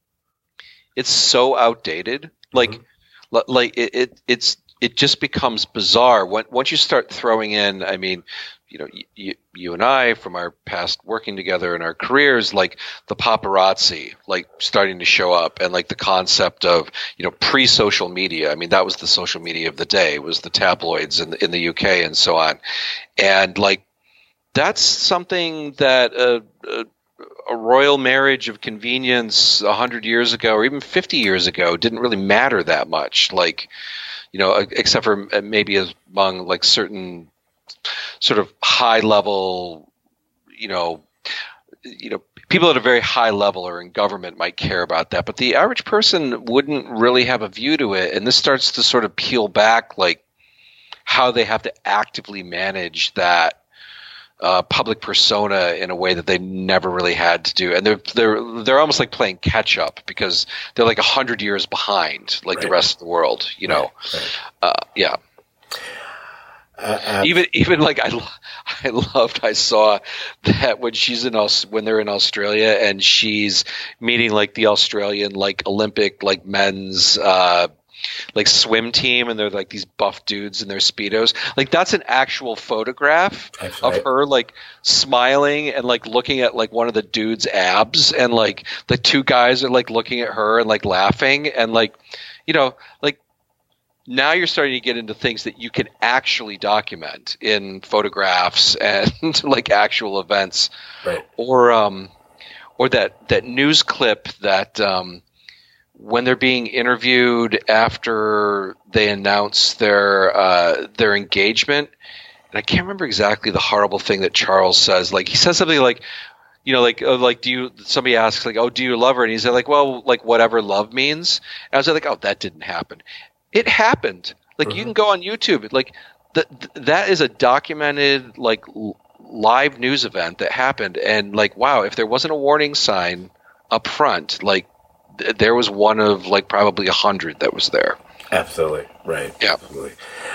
it's so outdated. Like, mm-hmm. like it, it, it's, it just becomes bizarre when, once you start throwing in, I mean, you know, you, you and I, from our past working together in our careers, like the paparazzi, like starting to show up, and like the concept of, you know, pre-social media. I mean, that was the social media of the day, was the tabloids in the, in the U K and so on. And like, that's something that a, a, a royal marriage of convenience a hundred years ago, or even fifty years ago, didn't really matter that much. Like, you know, except for maybe among like certain sort of high level, you know, you know, people at a very high level or in government might care about that, but the average person wouldn't really have a view to it. And this starts to sort of peel back, like how they have to actively manage that uh, public persona in a way that they never really had to do. And they're they're they're almost like playing catch up because they're like a hundred years behind, like right. the rest of the world. You know, right. Right. Uh, yeah. Uh, uh, even even like I, I loved I saw that when she's in Aus- when they're in Australia and she's meeting like the Australian like Olympic like men's uh, like swim team and they're like these buff dudes in their Speedos, like that's an actual photograph that's of right. her like smiling and like looking at like one of the dude's abs, and like the two guys are like looking at her and like laughing, and like, you know, like now you're starting to get into things that you can actually document in photographs and like actual events. Right. Or um or that that news clip that um when they're being interviewed after they announce their uh, their engagement, and I can't remember exactly the horrible thing that Charles says. Like he says something like, you know, like oh, like do you? Somebody asks like, oh, do you love her? And he's like, well, like whatever love means. And I was like, oh, that didn't happen. It happened. Like mm-hmm. you can go on YouTube. Like th- th- that is a documented like l- live news event that happened. And like, wow, if there wasn't a warning sign up front, like. There was one of like probably a hundred that was there. Absolutely right. Yeah, absolutely.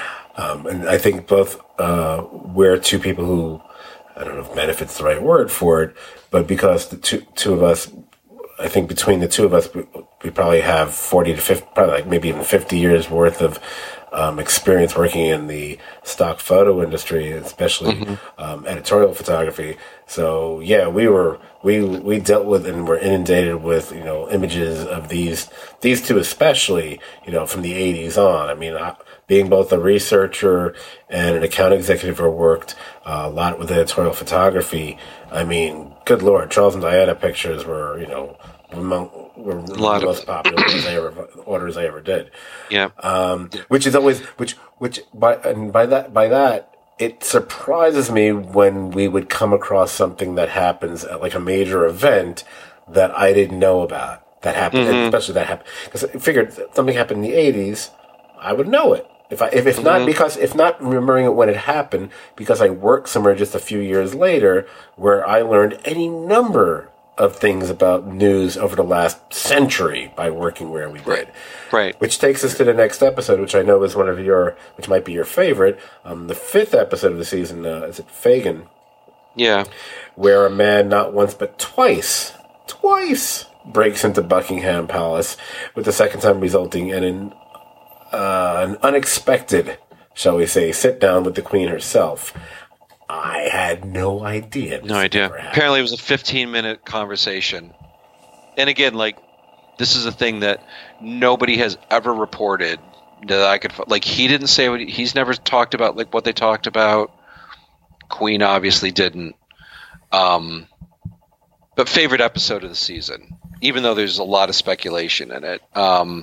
Um, and I think both uh, we're two people who, I don't know if benefit's the right word for it, but because the two two of us, I think between the two of us, we, we probably have forty to fifty, probably like maybe even fifty years worth of um, experience working in the stock photo industry, especially mm-hmm. um, editorial photography. So yeah, we were we we dealt with and were inundated with, you know, images of these these two especially, you know, from the eighties on. I mean, I, being both a researcher and an account executive who worked uh, a lot with editorial photography. I mean, good Lord, Charles and Diana pictures were, you know, among were the most popular orders I ever orders I ever did. Yeah. Um, which is always which which by and by that by that. It surprises me when we would come across something that happens at like a major event that I didn't know about that happened, mm-hmm. especially that happened because I figured something happened in the eighties, I would know it. If I, if, if mm-hmm. not because, if not remembering it when it happened, because I worked somewhere just a few years later where I learned any number of things about news over the last century by working where we did. Right. Right. Which takes us to the next episode, which I know is one of your, which might be your favorite, um, the fifth episode of the season. Uh, is it Fagin? Yeah. Where a man not once but twice, twice breaks into Buckingham Palace, with the second time resulting in an, uh, an unexpected, shall we say, sit down with the Queen herself. I had no idea. No idea. Apparently it was a fifteen minute conversation. And again, like, this is a thing that nobody has ever reported that I could, like, he didn't say what, he's never talked about, like, what they talked about. Queen obviously didn't. Um, but favorite episode of the season, even though there's a lot of speculation in it. Um,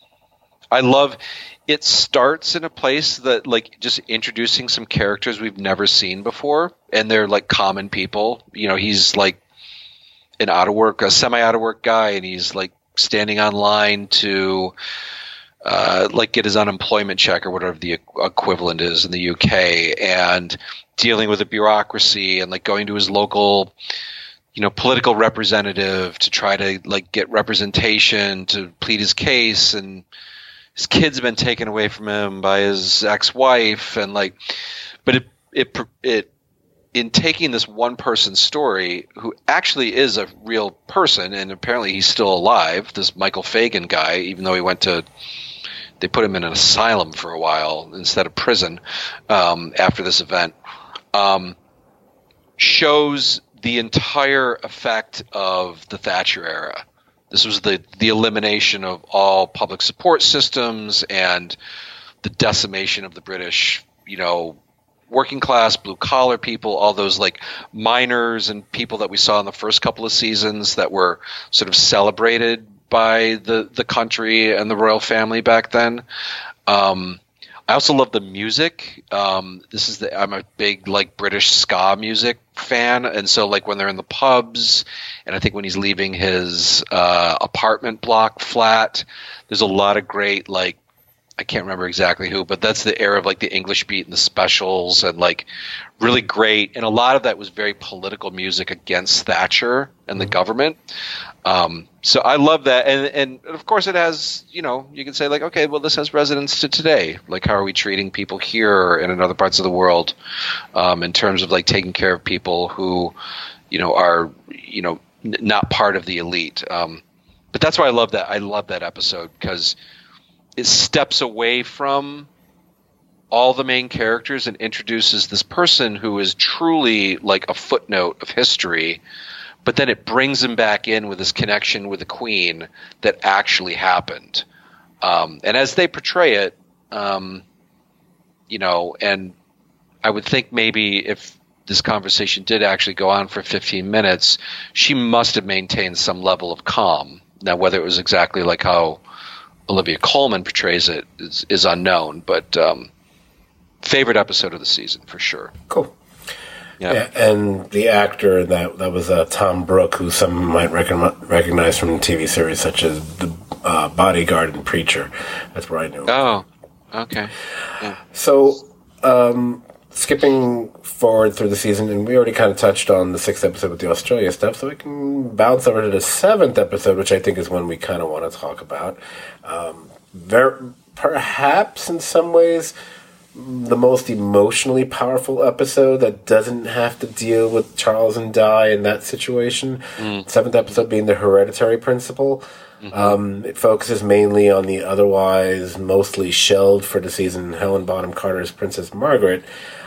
I love, it starts in a place that, like, just introducing some characters we've never seen before, and they're like common people. You know, he's like an out of work, a semi out of work guy, and he's like standing online to uh, like get his unemployment check or whatever the equivalent is in the U K, and dealing with a bureaucracy and like going to his local, you know, political representative to try to like get representation to plead his case, and his kids have been taken away from him by his ex-wife, and like, but it, it, it, in taking this one person's story, who actually is a real person, and apparently he's still alive, this Michael Fagin guy, even though he went to, they put him in an asylum for a while instead of prison, um, after this event, um, shows the entire effect of the Thatcher era. This was the, the elimination of all public support systems and the decimation of the British, you know, working class, blue collar people, all those like miners and people that we saw in the first couple of seasons that were sort of celebrated by the, the country and the royal family back then. Um, I also love the music. Um, this is the I'm a big like British ska music fan, and so like when they're in the pubs, and I think when he's leaving his uh, apartment block flat, there's a lot of great like I can't remember exactly who, but that's the era of like the English Beat and the Specials, and like really great. And a lot of that was very political music against Thatcher and the government. Um, so I love that. And, and of course it has, you know, you can say like, okay, well, this has resonance to today. Like, how are we treating people here and in other parts of the world, um, in terms of like taking care of people who, you know, are, you know, n- not part of the elite. Um, but that's why I love that. I love that episode because it steps away from all the main characters and introduces this person who is truly like a footnote of history, but then it brings him back in with this connection with the Queen that actually happened. Um, and as they portray it, um, you know, and I would think maybe if this conversation did actually go on for fifteen minutes, she must have maintained some level of calm. Now, whether it was exactly like how Olivia Colman portrays it is, is unknown, but um, favorite episode of the season for sure. Cool. Yeah. Yeah, and the actor that that was uh, Tom Brooke, who some might recognize, recognize from T V series such as The uh, Bodyguard and Preacher. That's where I knew him. Oh, okay. Yeah. So, um, skipping forward through the season, and we already kind of touched on the sixth episode with the Australia stuff, so we can bounce over to the seventh episode, which I think is one we kind of want to talk about. Um, very, perhaps in some ways the most emotionally powerful episode that doesn't have to deal with Charles and Di in that situation. Mm. Seventh episode being the hereditary principle. Mm-hmm. Um, it focuses mainly on the otherwise mostly shelved for the season Helen Bonham Carter's Princess Margaret.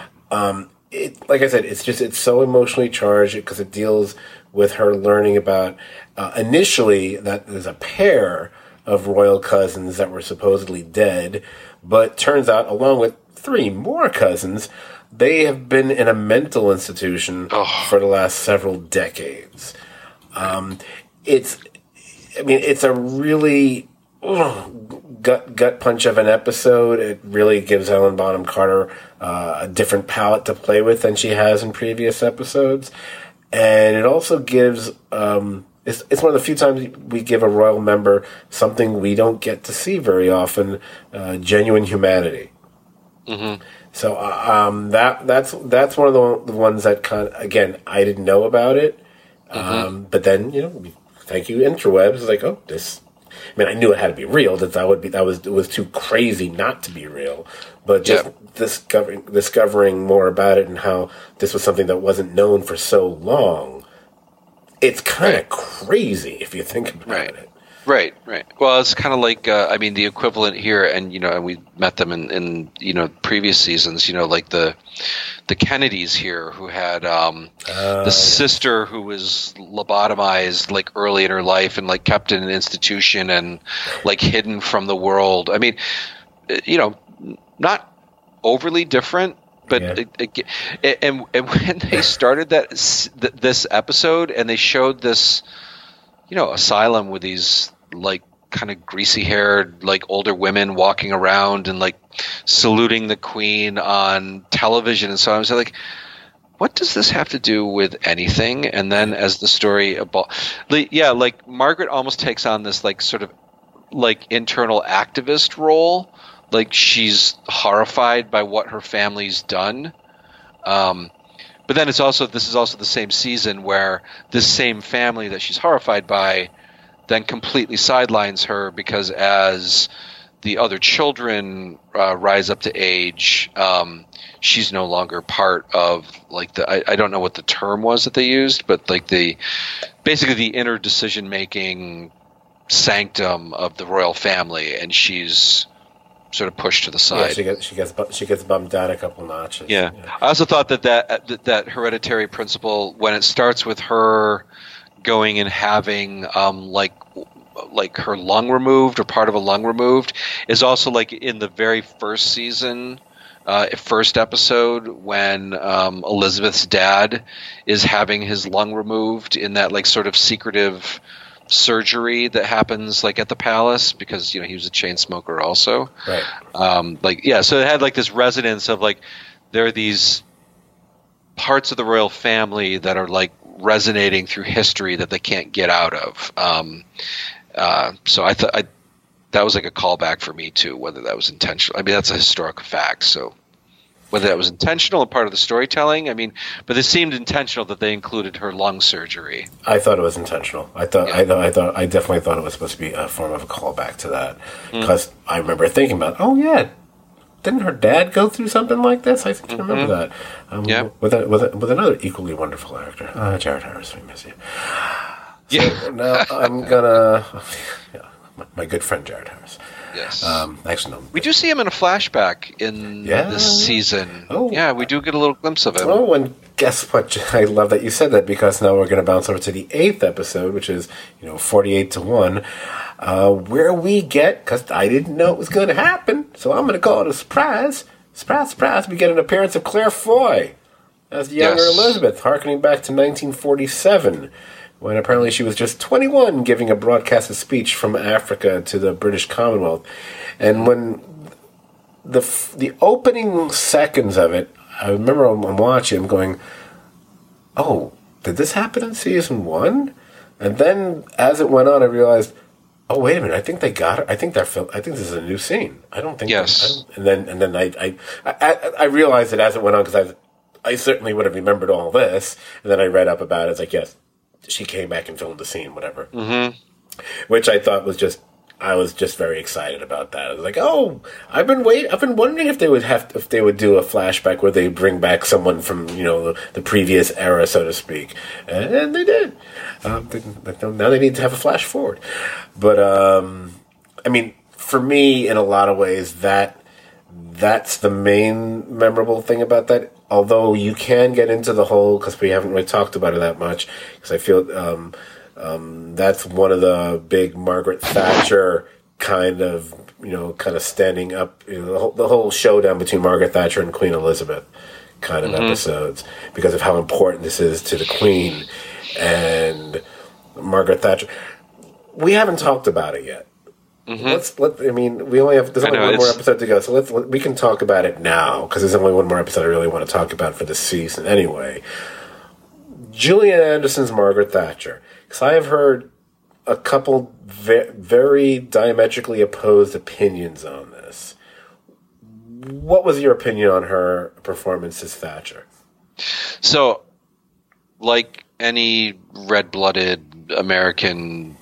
Um, it, like I said, it's just it's so emotionally charged because it deals with her learning about uh, initially that there's a pair of royal cousins that were supposedly dead, but turns out along with three more cousins, they have been in a mental institution oh. for the last several decades. Um, it's, I mean, it's a really uh, gut gut punch of an episode. It really gives Helen Bonham Carter uh, a different palette to play with than she has in previous episodes, and it also gives. Um, It's, it's one of the few times we give a royal member something we don't get to see very often, uh, genuine humanity. Mm-hmm. So uh, um, that that's that's one of the, the ones that kind of, again, I didn't know about it, um, mm-hmm. but then you know, thank you interwebs. It's like, oh, this. I mean, I knew it had to be real. That that would be that was it was too crazy not to be real. But just yeah. discovering discovering more about it and how this was something that wasn't known for so long. It's kind of right. crazy if you think about right. it. Right, right. Well, it's kind of like, uh, I mean, the equivalent here, and, you know, and we met them in, in, you know, previous seasons, you know, like the the Kennedys here who had um, uh, the yeah. sister who was lobotomized, like, early in her life and, like, kept in an institution and, like, hidden from the world. I mean, you know, not overly different. But yeah. it, it, and and when they started that this episode and they showed this, you know, asylum with these like kind of greasy haired like older women walking around and like saluting the Queen on television and so on, I was like, what does this have to do with anything? And then as the story about, yeah, like Margaret almost takes on this like sort of like internal activist role. Like she's horrified by what her family's done. Um, but then it's also, this is also the same season where this same family that she's horrified by then completely sidelines her because as the other children uh, rise up to age, um, she's no longer part of like the, I, I don't know what the term was that they used, but like the, basically the inner decision making sanctum of the royal family. And she's sort of pushed to the side. Yeah, she gets she gets she gets bumped down a couple notches. Yeah. yeah. I also thought that that, that that hereditary principle, when it starts with her going and having um, like like her lung removed or part of a lung removed, is also like in the very first season, uh, first episode when um, Elizabeth's dad is having his lung removed in that like sort of secretive surgery that happens like at the palace because you know he was a chain smoker also. Right. Um, like yeah, so it had like this resonance of like there are these parts of the royal family that are like resonating through history that they can't get out of. Um, uh, so I thought I that was like a callback for me too, whether that was intentional. I mean, that's a historical fact. So whether that was intentional and part of the storytelling, I mean, but it seemed intentional that they included her lung surgery. I thought it was intentional. I thought, Yeah. I thought, I thought, I definitely thought it was supposed to be a form of a callback to that because mm. I remember thinking about, oh yeah, didn't her dad go through something like this? I think I remember mm-hmm. that. Um, yeah, with a, with a, with another equally wonderful actor, uh, Jared Harris. We miss you. So yeah. now I'm gonna, yeah, my, my good friend Jared Harris. Yes. Um, actually, no. We do see him in a flashback in yeah. this season. Oh. Yeah, we do get a little glimpse of him. Oh, and guess what? I love that you said that because now we're going to bounce over to the eighth episode, which is, you know, forty-eight to one, uh, where we get, because I didn't know it was going to happen, so I'm going to call it a surprise. Surprise, surprise. We get an appearance of Claire Foy as the younger Yes. Elizabeth, harkening back to nineteen forty-seven. When apparently she was just twenty-one, giving a broadcasted speech from Africa to the British Commonwealth. And when the the opening seconds of it, I remember I'm, I'm watching, I'm going, oh, did this happen in season one? And then as it went on, I realized, oh, wait a minute, I think they got it. I think they're fil- I think this is a new scene. I don't think. Yes. I don't, and then and then I I, I, I realized it as it went on because I I certainly would have remembered all this. And then I read up about it. It's like, yes, she came back and filmed the scene, whatever. Mm-hmm. Which I thought was just, I was just very excited about that. I was like, oh, I've been wait, I've been wondering if they would have, if they would do a flashback where they bring back someone from, you know, the, the previous era, so to speak, and they did. Um, they, now they need to have a flash forward, but um, I mean, for me, in a lot of ways, that that's the main memorable thing about that. Although you can get into the whole, because we haven't really talked about it that much, because I feel um, um, that's one of the big Margaret Thatcher kind of, you know, kind of standing up, you know, the, whole, the whole showdown between Margaret Thatcher and Queen Elizabeth kind of mm-hmm. episodes, because of how important this is to the Queen and Margaret Thatcher. We haven't talked about it yet. Mm-hmm. Let's let. I mean, we only have. There's only know, one more episode to go, so let's. Let, we can talk about it now because there's only one more episode I really want to talk about for this season. Anyway, Gillian Anderson's Margaret Thatcher, because I have heard a couple ve- very diametrically opposed opinions on this. What was your opinion on her performance as Thatcher? So, like any red-blooded American.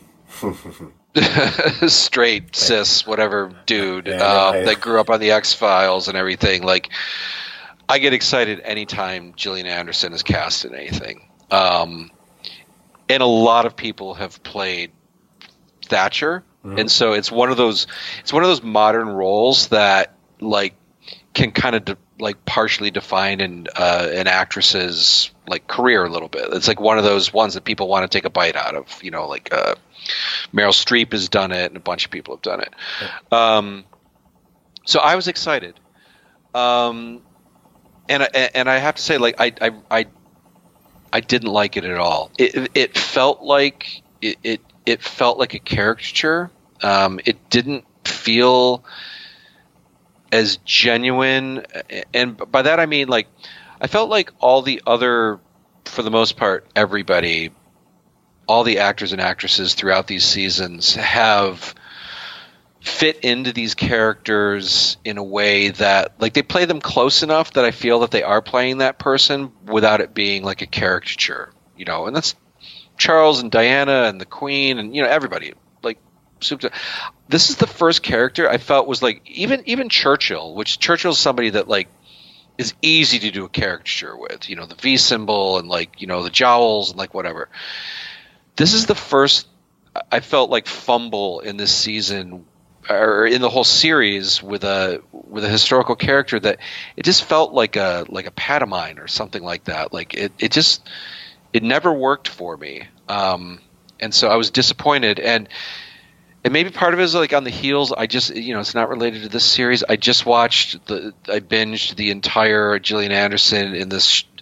straight cis whatever dude yeah, uh, yeah. that grew up on the X-Files and everything, like I get excited anytime Gillian Anderson is cast in anything, um, and a lot of people have played Thatcher, mm-hmm. and so it's one of those it's one of those modern roles that like can kind of de- like partially define an uh, an actress's like career a little bit. It's like one of those ones that people want to take a bite out of, you know, like uh Meryl Streep has done it, and a bunch of people have done it. Um, so I was excited, um, and I, and I have to say, like I I I, I didn't like it at all. It it felt like it it, it felt like a caricature. Um, it didn't feel as genuine, and by that I mean like I felt like all the other, for the most part, everybody. All the actors and actresses throughout these seasons have fit into these characters in a way that, like, they play them close enough that I feel that they are playing that person without it being like a caricature, you know. And that's Charles and Diana and the Queen and, you know, everybody. Like, this is the first character I felt was like even even Churchill, which Churchill's somebody that like is easy to do a caricature with, you know, the V symbol and like, you know, the jowls and like whatever. This is the first I felt like fumble in this season or in the whole series with a with a historical character that it just felt like a like a pantomime or something like that. Like it, it just it never worked for me, um, and so I was disappointed. And and maybe part of it is like on the heels. I just you know it's not related to this series. I just watched the I binged the entire Gillian Anderson in this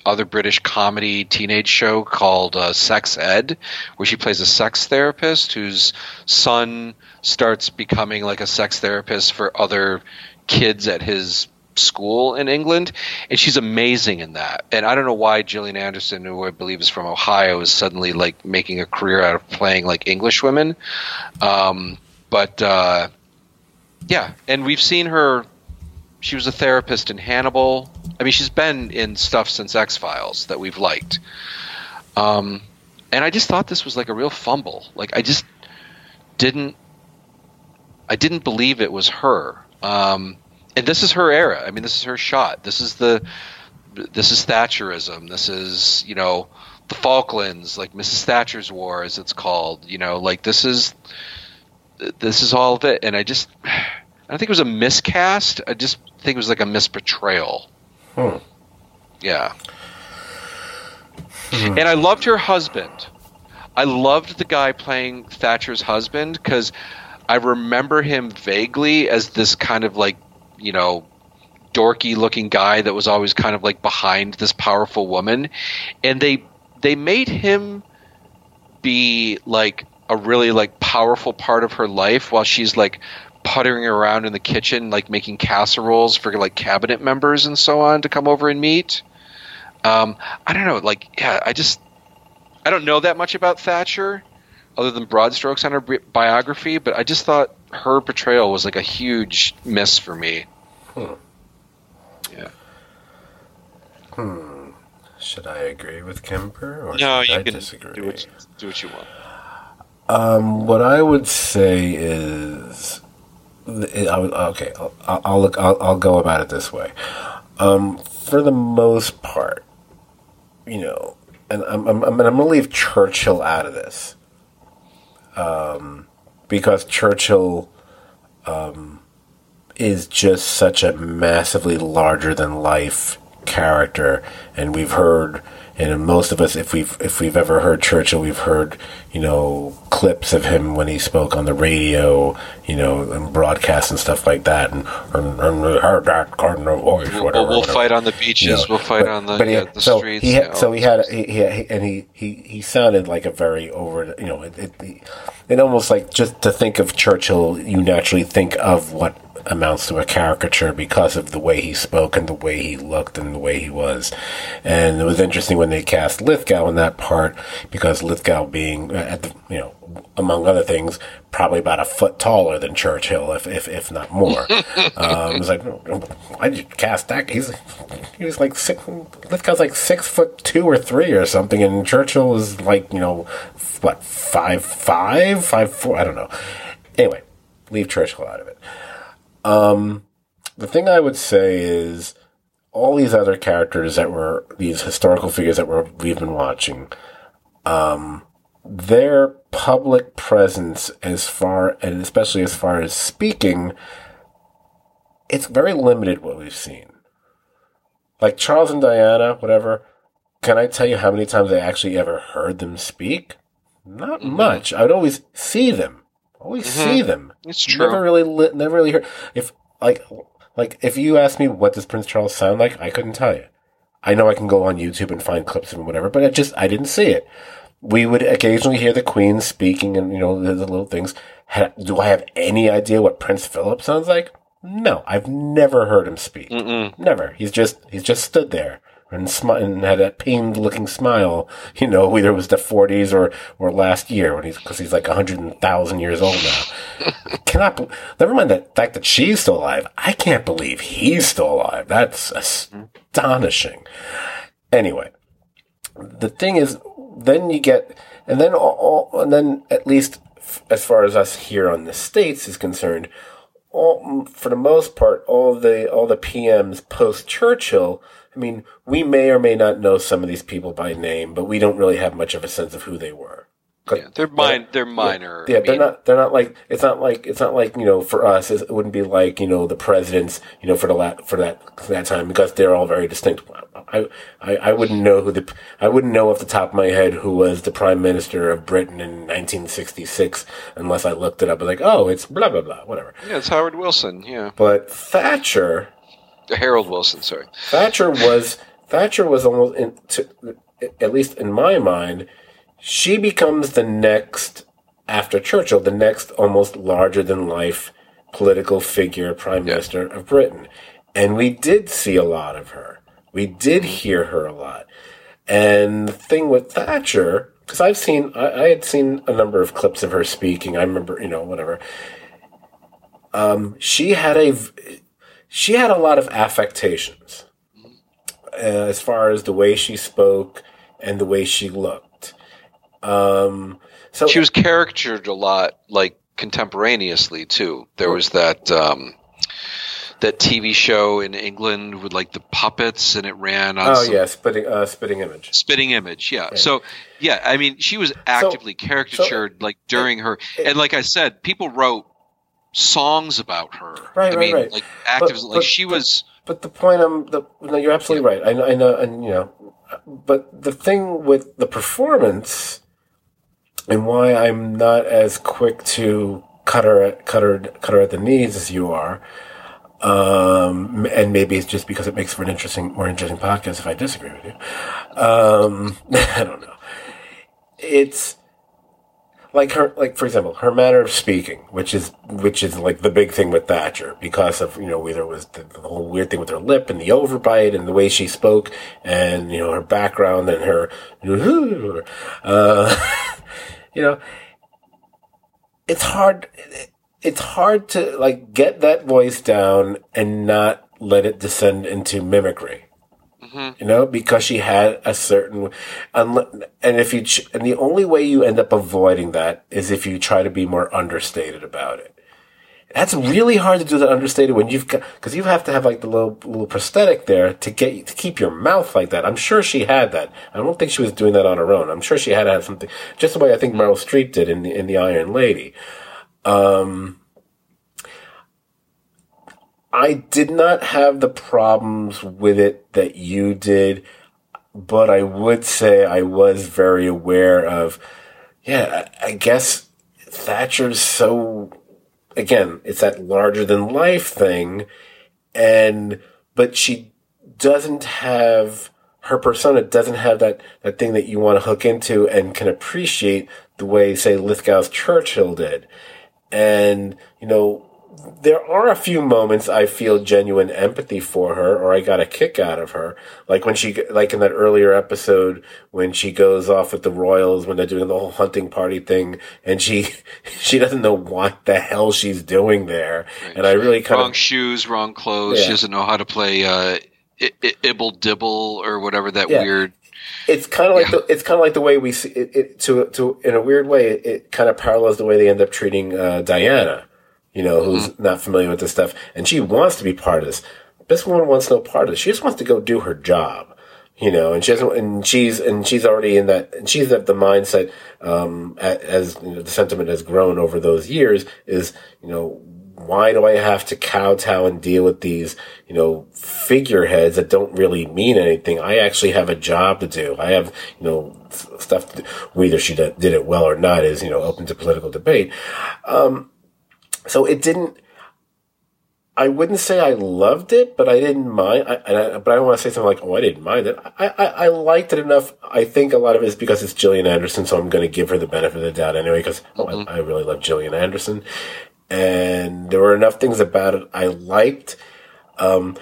other British comedy teenage show called uh, Sex Ed, where she plays a sex therapist whose son starts becoming like a sex therapist for other kids at his school in England, and she's amazing in that. And I don't know why Gillian Anderson, who I believe is from Ohio, is suddenly like making a career out of playing like English women. Um, but uh, yeah, and we've seen her. She was a therapist in Hannibal. I mean, she's been in stuff since X-Files that we've liked. Um, and I just thought this was like a real fumble. Like I just didn't, I didn't believe it was her. Um, and this is her era. I mean, this is her shot. This is the, this is Thatcherism. This is, you know, the Falklands, like Missus Thatcher's War, as it's called. You know, like this is, this is all of it. And I just, I don't think it was a miscast. I just think it was like a misportrayal. Hmm. Yeah. Hmm. And I loved her husband. I loved the guy playing Thatcher's husband because I remember him vaguely as this kind of like, you know, dorky looking guy that was always kind of like behind this powerful woman. And they they made him be like a really like powerful part of her life while she's like puttering around in the kitchen, like making casseroles for like cabinet members and so on to come over and meet. Um, I don't know. Like, yeah, I just, I don't know that much about Thatcher other than broad strokes on her bi- biography, but I just thought her portrayal was like a huge miss for me. Hmm. Yeah. Hmm. Should I agree with Kemper or no, should you I can disagree? Do what, you, do what you want. Um, what I would say is, I would, okay, I'll, I'll look. I'll, I'll go about it this way. Um, for the most part, you know, and I'm I'm, I'm going to leave Churchill out of this, um, because Churchill, um, is just such a massively larger than life character, and we've heard. And most of us, if we've if we've ever heard Churchill, we've heard, you know, clips of him when he spoke on the radio, you know, and broadcasts and stuff like that, and, and, and heard that kind of voice, We'll, whatever. we'll whatever. fight on the beaches. You know, we'll fight but, on the, but he, yeah, the so streets. He had, you know. So he had, he, he, and he, he, he sounded like a very over, you know, it, it, it almost like just to think of Churchill, you naturally think of what amounts to a caricature because of the way he spoke and the way he looked and the way he was. And it was interesting when they cast Lithgow in that part, because Lithgow being, at the, you know, among other things, probably about a foot taller than Churchill, if if, if not more. um, it was like, why'd you cast that? He's he was like six, Lithgow's like six foot two or three or something, and Churchill was like, you know, what, five five, five four? I don't know. Anyway, leave Churchill out of it. Um, the thing I would say is all these other characters that were, these historical figures that we're, we've been watching, um, their public presence as far, and especially as far as speaking, it's very limited what we've seen. Like Charles and Diana, whatever, can I tell you how many times I actually ever heard them speak? Not mm-hmm. much. I would always see them. Always mm-hmm. see them. It's true. Never really, li- never really heard. If like, like if you asked me what does Prince Charles sound like, I couldn't tell you. I know I can go on YouTube and find clips of him, whatever, but it just I didn't see it. We would occasionally hear the Queen speaking, and you know the, the little things. Ha- do I have any idea what Prince Philip sounds like? No, I've never heard him speak. Mm-mm. Never. He's just he's just stood there. And, sm- and had that pained-looking smile, you know, whether it was the forties or, or last year, when he's because he's like a hundred thousand years old now. Cannot, be- never mind the fact that she's still alive. I can't believe he's still alive. That's astonishing. Anyway, the thing is, then you get, and then all, all and then at least f- as far as us here on the States is concerned, all for the most part, all the all the P Ms post Churchill. I mean, we may or may not know some of these people by name, but we don't really have much of a sense of who they were. Yeah, they're min- They're minor. Yeah, yeah they're mean, not. They're not like. It's not like. It's not like you know. For us, it wouldn't be like you know the presidents. You know, for the la- for that for that time, because they're all very distinct. I, I I wouldn't know who the. I wouldn't know off the top of my head who was the prime minister of Britain in nineteen sixty-six unless I looked it up. Like, oh, it's blah blah blah, whatever. Yeah, it's Howard Wilson. Yeah, but Thatcher. Harold Wilson. Sorry, Thatcher was Thatcher was almost, in, to, at least in my mind, she becomes the next, after Churchill, the next almost larger-than-life political figure, Prime yeah. Minister of Britain. And we did see a lot of her. We did hear her a lot. And the thing with Thatcher, because I've seen, I, I had seen a number of clips of her speaking. I remember, you know, whatever. Um, she had a, she had a lot of affectations uh, as far as the way she spoke and the way she looked. Um, so she was caricatured a lot, like contemporaneously too. There was that um, that T V show in England with like the puppets, and it ran on. Oh some, yeah, spitting uh, spitting image. Spitting image, yeah. yeah. So yeah, I mean, she was actively so, caricatured so, like during it, her, it, and like I said, people wrote songs about her. Right, I right, mean, right. Like actively, but, like but, she was. But, but the point I'm, the, no, you're absolutely yeah. right. I know, I know, and you know, but the thing with the performance, and why I'm not as quick to cut her, at, cut her, cut her at the knees as you are, um, and maybe it's just because it makes for an interesting, more interesting podcast if I disagree with you. Um, I don't know. It's. Like her, like for example, her manner of speaking, which is which is like the big thing with Thatcher, because of you know whether it was the, the whole weird thing with her lip and the overbite and the way she spoke, and you know her background and her, uh, you know, it's hard. It's hard to like get that voice down and not let it descend into mimicry. Mm-hmm. You know, because she had a certain, and if you, and the only way you end up avoiding that is if you try to be more understated about it. That's really hard to do that understated when you've got, because you have to have like the little little prosthetic there to get to keep your mouth like that. I'm sure she had that. I don't think she was doing that on her own. I'm sure she had to have something, just the way I think Meryl Streep did in the in the Iron Lady. Um. I did not have the problems with it that you did, but I would say I was very aware of, yeah, I guess Thatcher's so, again, it's that larger than life thing, and, but she doesn't have, her persona doesn't have that, that thing that you want to hook into and can appreciate the way, say, Lithgow's Churchill did. And, you know, there are a few moments I feel genuine empathy for her, or I got a kick out of her. Like when she, like in that earlier episode when she goes off with the royals when they're doing the whole hunting party thing, and she, she doesn't know what the hell she's doing there. Right. And I really kind wrong of shoes, wrong clothes. Yeah. She doesn't know how to play uh, I- I- Ibble Dibble or whatever that yeah. weird. It's kind of like yeah. the it's kind of like the way we see it, it to to in a weird way. It, it kind of parallels the way they end up treating uh, Diana. You know, who's mm-hmm. not familiar with this stuff, and she wants to be part of this. This woman wants no part of this. She just wants to go do her job, you know. And she doesn't. And she's and she's already in that. And she's at the mindset um, as you know, the sentiment has grown over those years. Is you know, why do I have to kowtow and deal with these you know figureheads that don't really mean anything? I actually have a job to do. I have you know stuff to do. Whether she did it well or not is you know open to political debate. Um, So it didn't, I wouldn't say I loved it, but I didn't mind. I, and I, but I don't want to say something like, oh, I didn't mind it. I, I, I liked it enough. I think a lot of it is because it's Gillian Anderson, so I'm going to give her the benefit of the doubt anyway, because oh, mm-hmm. I, I really love Gillian Anderson. And there were enough things about it I liked. Um,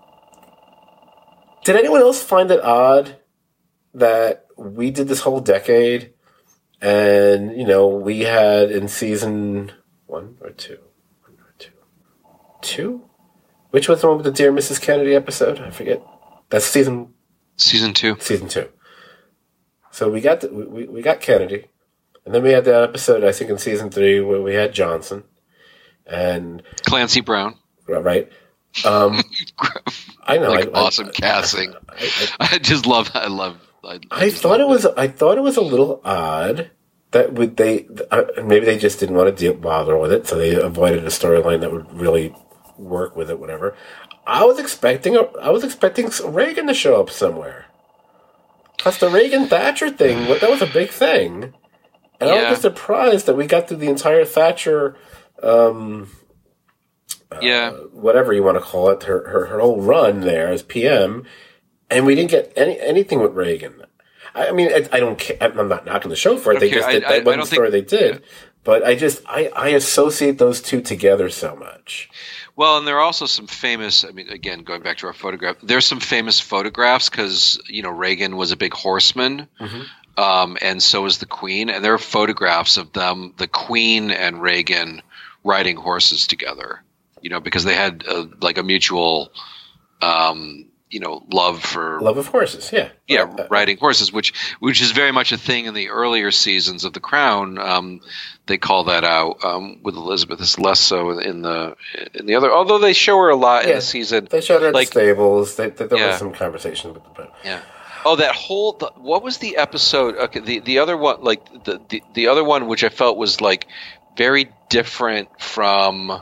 did anyone else find it odd that we did this whole decade and, you know, we had in season... One or two? One or two? Two? Which was the one with the Dear Missus Kennedy episode? I forget. That's season... Season two. Season two. So we got the, we, we got Kennedy. And then we had that episode, I think, in season three where we had Johnson. And... Clancy Brown. Right. Um, I know. Like I, awesome I, casting. I, I, I just love... I love... I, I, I thought it was... It. I thought it was a little odd... That would they uh, maybe they just didn't want to deal, bother with it, so they avoided a storyline that would really work with it. Whatever. I was expecting a, I was expecting Reagan to show up somewhere. Plus the Reagan Thatcher thing, that was a big thing, and yeah. I was just surprised that we got through the entire Thatcher, um, yeah, uh, whatever you want to call it, her, her her whole run there as P M, and we didn't get any anything with Reagan. I, I mean, I, I don't care. I'm not knocking the show for it. They Okay, just I- did, I- that wasn't I the don't story think- they did. yeah. But I just I, I associate those two together so much. Well, and there are also some famous, I mean, again, going back to our photograph, there's some famous photographs because, you know, Reagan was a big horseman, Mm-hmm. um, and so was the Queen. And there are photographs of them, the Queen and Reagan, riding horses together, you know, because they had a, like a mutual, um, you know, love for Love of horses, yeah. yeah, Uh, riding horses, which which is very much a thing in the earlier seasons of The Crown. Um, they call that out um, with Elizabeth. It's less so in the in the other. Although they show her a lot in Yeah. the season. They showed her at like- the stables. They, they, there Yeah. was some conversation with the but Yeah. Oh, that whole. The, what was the episode? Okay, the the other one, like the, the the other one, which I felt was like very different from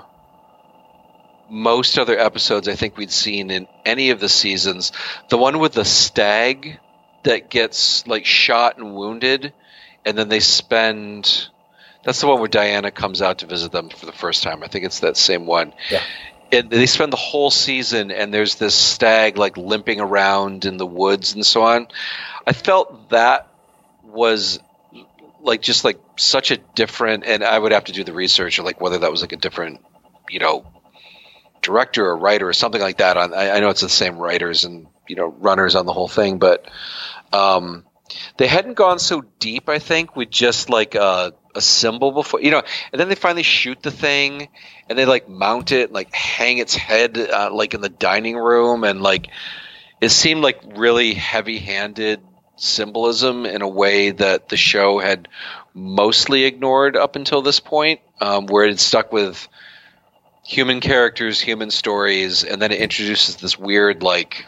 most other episodes I think we'd seen in any of the seasons. The one with the stag that gets like shot and wounded, and then they spend. That's the one where Diana comes out to visit them for the first time. I think it's that same one. Yeah. And they spend the whole season, and there's this stag like limping around in the woods and so on. I felt that was like just like such a different, and I would have to do the research of like whether that was like a different, you know, director or writer or something like that. On I, I know it's the same writers and you know runners on the whole thing, but um, they hadn't gone so deep. I think with just like a, a symbol before, you know, and then they finally shoot the thing and they like mount it, like hang its head uh, like in the dining room, and like it seemed like really heavy-handed symbolism in a way that the show had mostly ignored up until this point, um, where it stuck with human characters, human stories, and then it introduces this weird like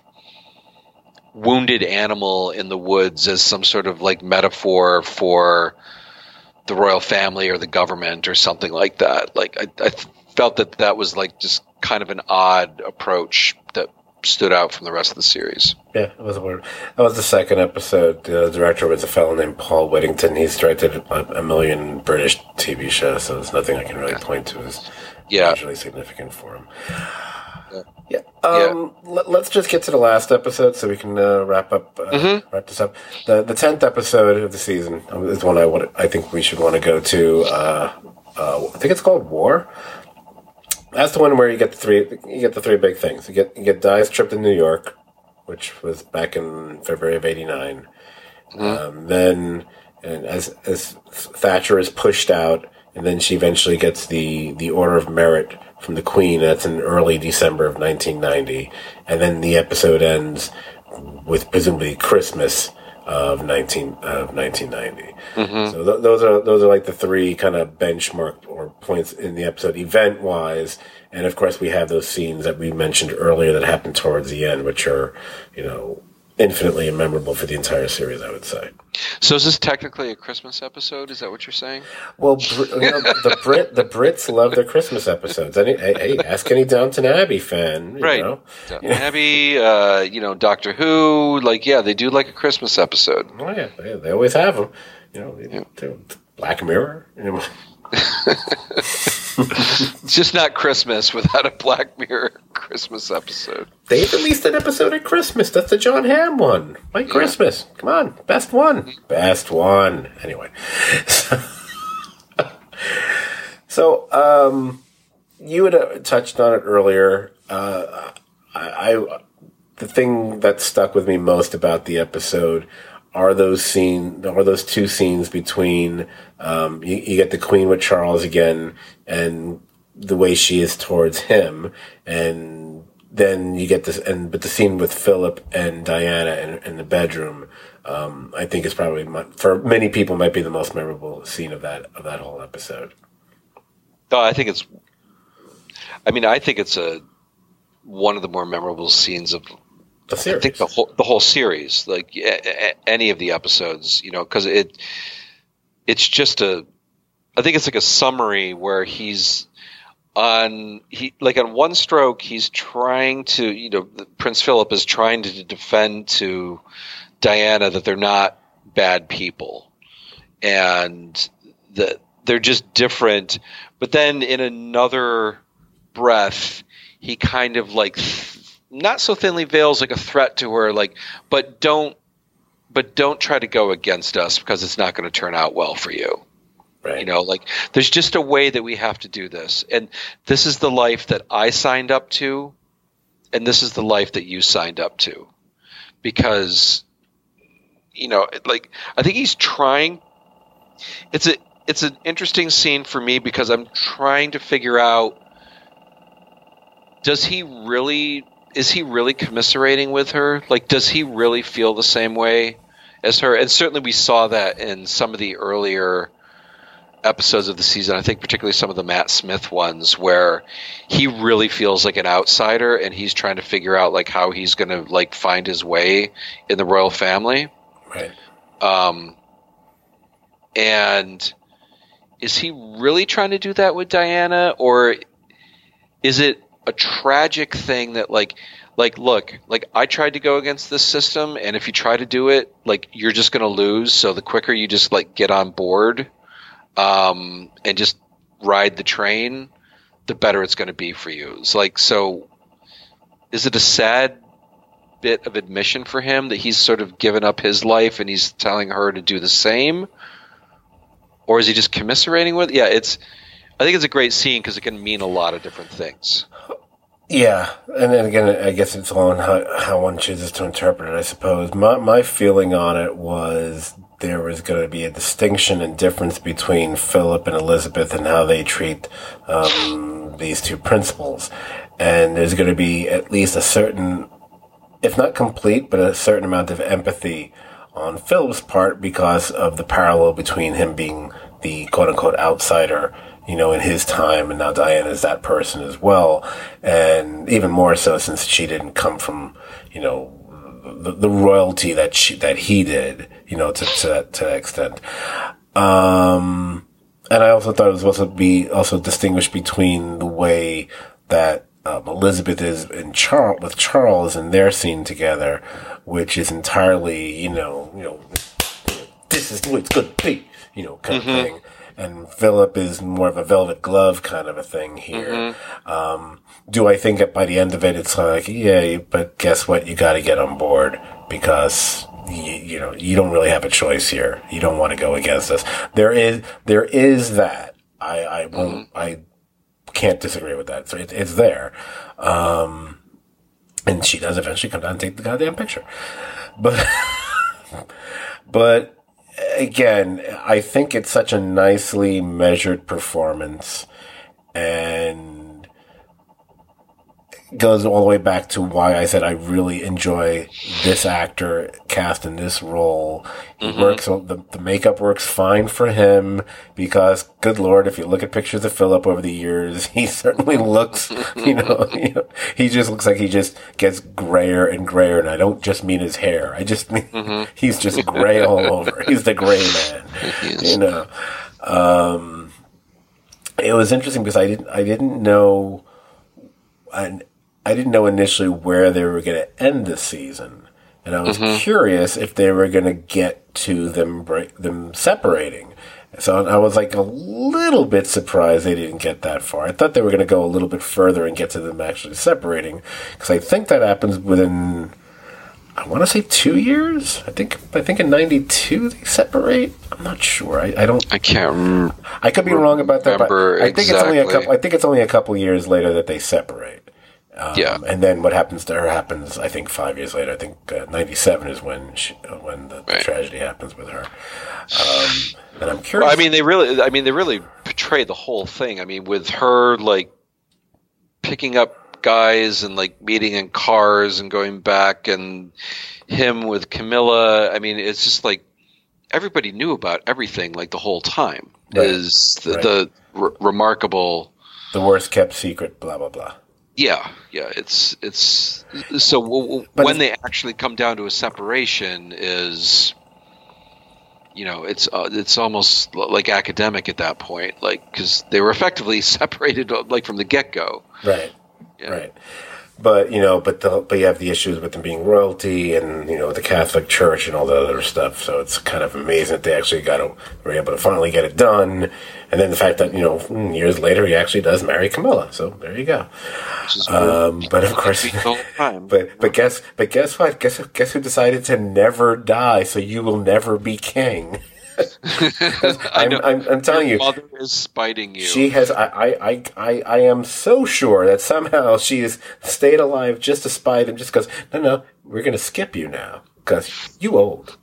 wounded animal in the woods as some sort of like metaphor for the royal family or the government or something like that. Like I, I felt that that was like just kind of an odd approach that stood out from the rest of the series. Yeah, it was a word. That was the second episode. The director was a fellow named Paul Whittington. He's directed a, a million British T V shows, so there's nothing I can really point to as Yeah. usually significant for him. Yeah. Yeah. Um, Let, let's just get to the last episode so we can uh, wrap up. Uh, Mhm. Wrap this up. The the tenth episode of the season is one I want. I think we should want to go to. Uh, uh, I think it's called War. That's the one where you get the three. You get the three big things. You get you get Di's trip to New York, which was back in February of eighty-nine. Um, then, and as as Thatcher is pushed out, and then she eventually gets the, the Order of Merit from the Queen. That's in early December of nineteen ninety, and then the episode ends with presumably Christmas of nineteen of nineteen ninety. So th- those are those are like the three kind of benchmark or points in the episode event wise. And of course, we have those scenes that we mentioned earlier that happen towards the end, which are, you know, infinitely memorable for the entire series, I would say. So is this technically a Christmas episode? Is that what you're saying? Well, Br- you know, the Brit the Brits love their Christmas episodes. Any, hey, hey, ask any Downton Abbey fan, you Right. know. Downton Abbey, uh, you know, Doctor Who, like, yeah, they do like a Christmas episode. Oh yeah, they, they always have them. You know, they, they- Black Mirror. You know. It's just not Christmas without a Black Mirror Christmas episode. They released an episode at Christmas. That's the John Hamm one. White Christmas. Come on. Best one. Best one. Anyway. So, um, you had uh, touched on it earlier. Uh, I, I, the thing that stuck with me most about the episode are those scene, are those two scenes between, um, you, you get the Queen with Charles again and the way she is towards him, and then you get this, and but the scene with Philip and Diana in, in the bedroom, um, I think is probably my, for many people might be the most memorable scene of that of that whole episode. Oh, I think it's. I mean, I think it's a one of the more memorable scenes of. The series. I think the whole the whole series, like a, a, any of the episodes, you know, because it it's just a. I think it's like a summary where he's on he like on one stroke he's trying to, you know, Prince Philip is trying to defend to Diana that they're not bad people and that they're just different, but then in another breath he kind of like not so thinly veils like a threat to her, like, but don't, but don't try to go against us because it's not going to turn out well for you. Right. You know, like there's just a way that we have to do this. And this is the life that I signed up to. And this is the life that you signed up to. Because, you know, like, I think he's trying, it's a, it's an interesting scene for me because I'm trying to figure out, does he really, is he really commiserating with her? Like, does he really feel the same way as her? And certainly we saw that in some of the earlier episodes of the season. I think particularly some of the Matt Smith ones where he really feels like an outsider and he's trying to figure out like how he's going to like find his way in the royal family. Right. Um, and is he really trying to do that with Diana, or is it a tragic thing that like, like, look, like I tried to go against this system, and if you try to do it, like you're just going to lose. So the quicker you just like get on board, um, and just ride the train, the better it's going to be for you. It's like, so is it a sad bit of admission for him that he's sort of given up his life and he's telling her to do the same? Or is he just commiserating with? Yeah, it's, I think it's a great scene because it can mean a lot of different things. Yeah, and then again, I guess it's all on how, how one chooses to interpret it, I suppose. My my feeling on it was there was going to be a distinction and difference between Philip and Elizabeth and how they treat um, these two principals. And there's going to be at least a certain, if not complete, but a certain amount of empathy on Philip's part because of the parallel between him being the quote-unquote outsider, you know, in his time, and now Diana's that person as well. And even more so since she didn't come from, you know, the, the royalty that she, that he did, you know, to, to that, to that extent. Um, and I also thought it was supposed to be also distinguished between the way that um, Elizabeth is in Charles, with Charles and their scene together, which is entirely, you know, you know, this is the way it's going to be, you know, kind mm-hmm. of thing. And Philip is more of a velvet glove kind of a thing here. Mm-hmm. Um, do I think that by the end of it, it's like, yeah, but guess what? You got to get on board because, you, you know, you don't really have a choice here. You don't want to go against us. There is, there is that. I, I won't, mm-hmm. I can't disagree with that. So it, it's there. Um, and she does eventually come down and take the goddamn picture. But, but, again, I think it's such a nicely measured performance and goes all the way back to why I said I really enjoy this actor cast in this role. He mm-hmm. works, the, the makeup works fine for him because, good Lord, if you look at pictures of Philip over the years, he certainly looks, you know, you know, he just looks like he just gets grayer and grayer. And I don't just mean his hair. I just mean mm-hmm. he's just gray all over. He's the gray man, you know. Um, it was interesting because I didn't, I didn't know, I, I didn't know initially where they were going to end the season. And I was mm-hmm. curious if they were going to get to them break, them separating. So I was like a little bit surprised they didn't get that far. I thought they were going to go a little bit further and get to them actually separating. Because I think that happens within, I want to say two years. I think I think in ninety-two they separate. I'm not sure. I, I don't. I can't. Rem- I could be wrong about that. But I think exactly. it's only a couple. I think it's only a couple years later that they separate. Um, yeah, and then what happens to her happens, I think, five years later. I think uh, ninety-seven is when she, uh, when the, right. the tragedy happens with her. Um, and I'm curious. Well, I mean, they really, I mean, they really portray the whole thing. I mean, with her like picking up guys and like meeting in cars and going back, and him with Camilla. I mean, it's just like everybody knew about everything like the whole time. Right. Is the, right. the r- remarkable, the worst kept secret, blah blah blah. Yeah, yeah, it's it's so w- when they actually come down to a separation is, you know, it's uh, it's almost like academic at that point, like because they were effectively separated like from the get go. Right, yeah. right. But you know, but the but you have the issues with them being royalty, and you know the Catholic Church and all the other stuff. So it's kind of amazing that they actually got to, were able to finally get it done. And then the fact that you know years later he actually does marry Camilla. So there you go. Um, but of course, but but guess but guess what? Guess guess who decided to never die? So you will never be king. I'm, I'm, I'm telling Your you, mother is spiting you. She has. I, I, I, I am so sure that somehow she has stayed alive just to spite him. Just because, no, no, we're going to skip you now because you old.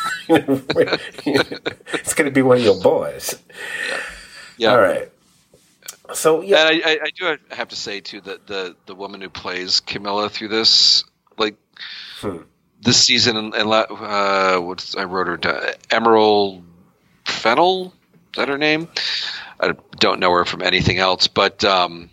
It's going to be one of your boys. Yeah. yeah. All right. So yeah, and I, I, I do have to say too that the the woman who plays Camilla through this, like. Hmm. This season, and uh, what's I wrote her down, Emerald Fennell, is that her name? I don't know her from anything else, but um,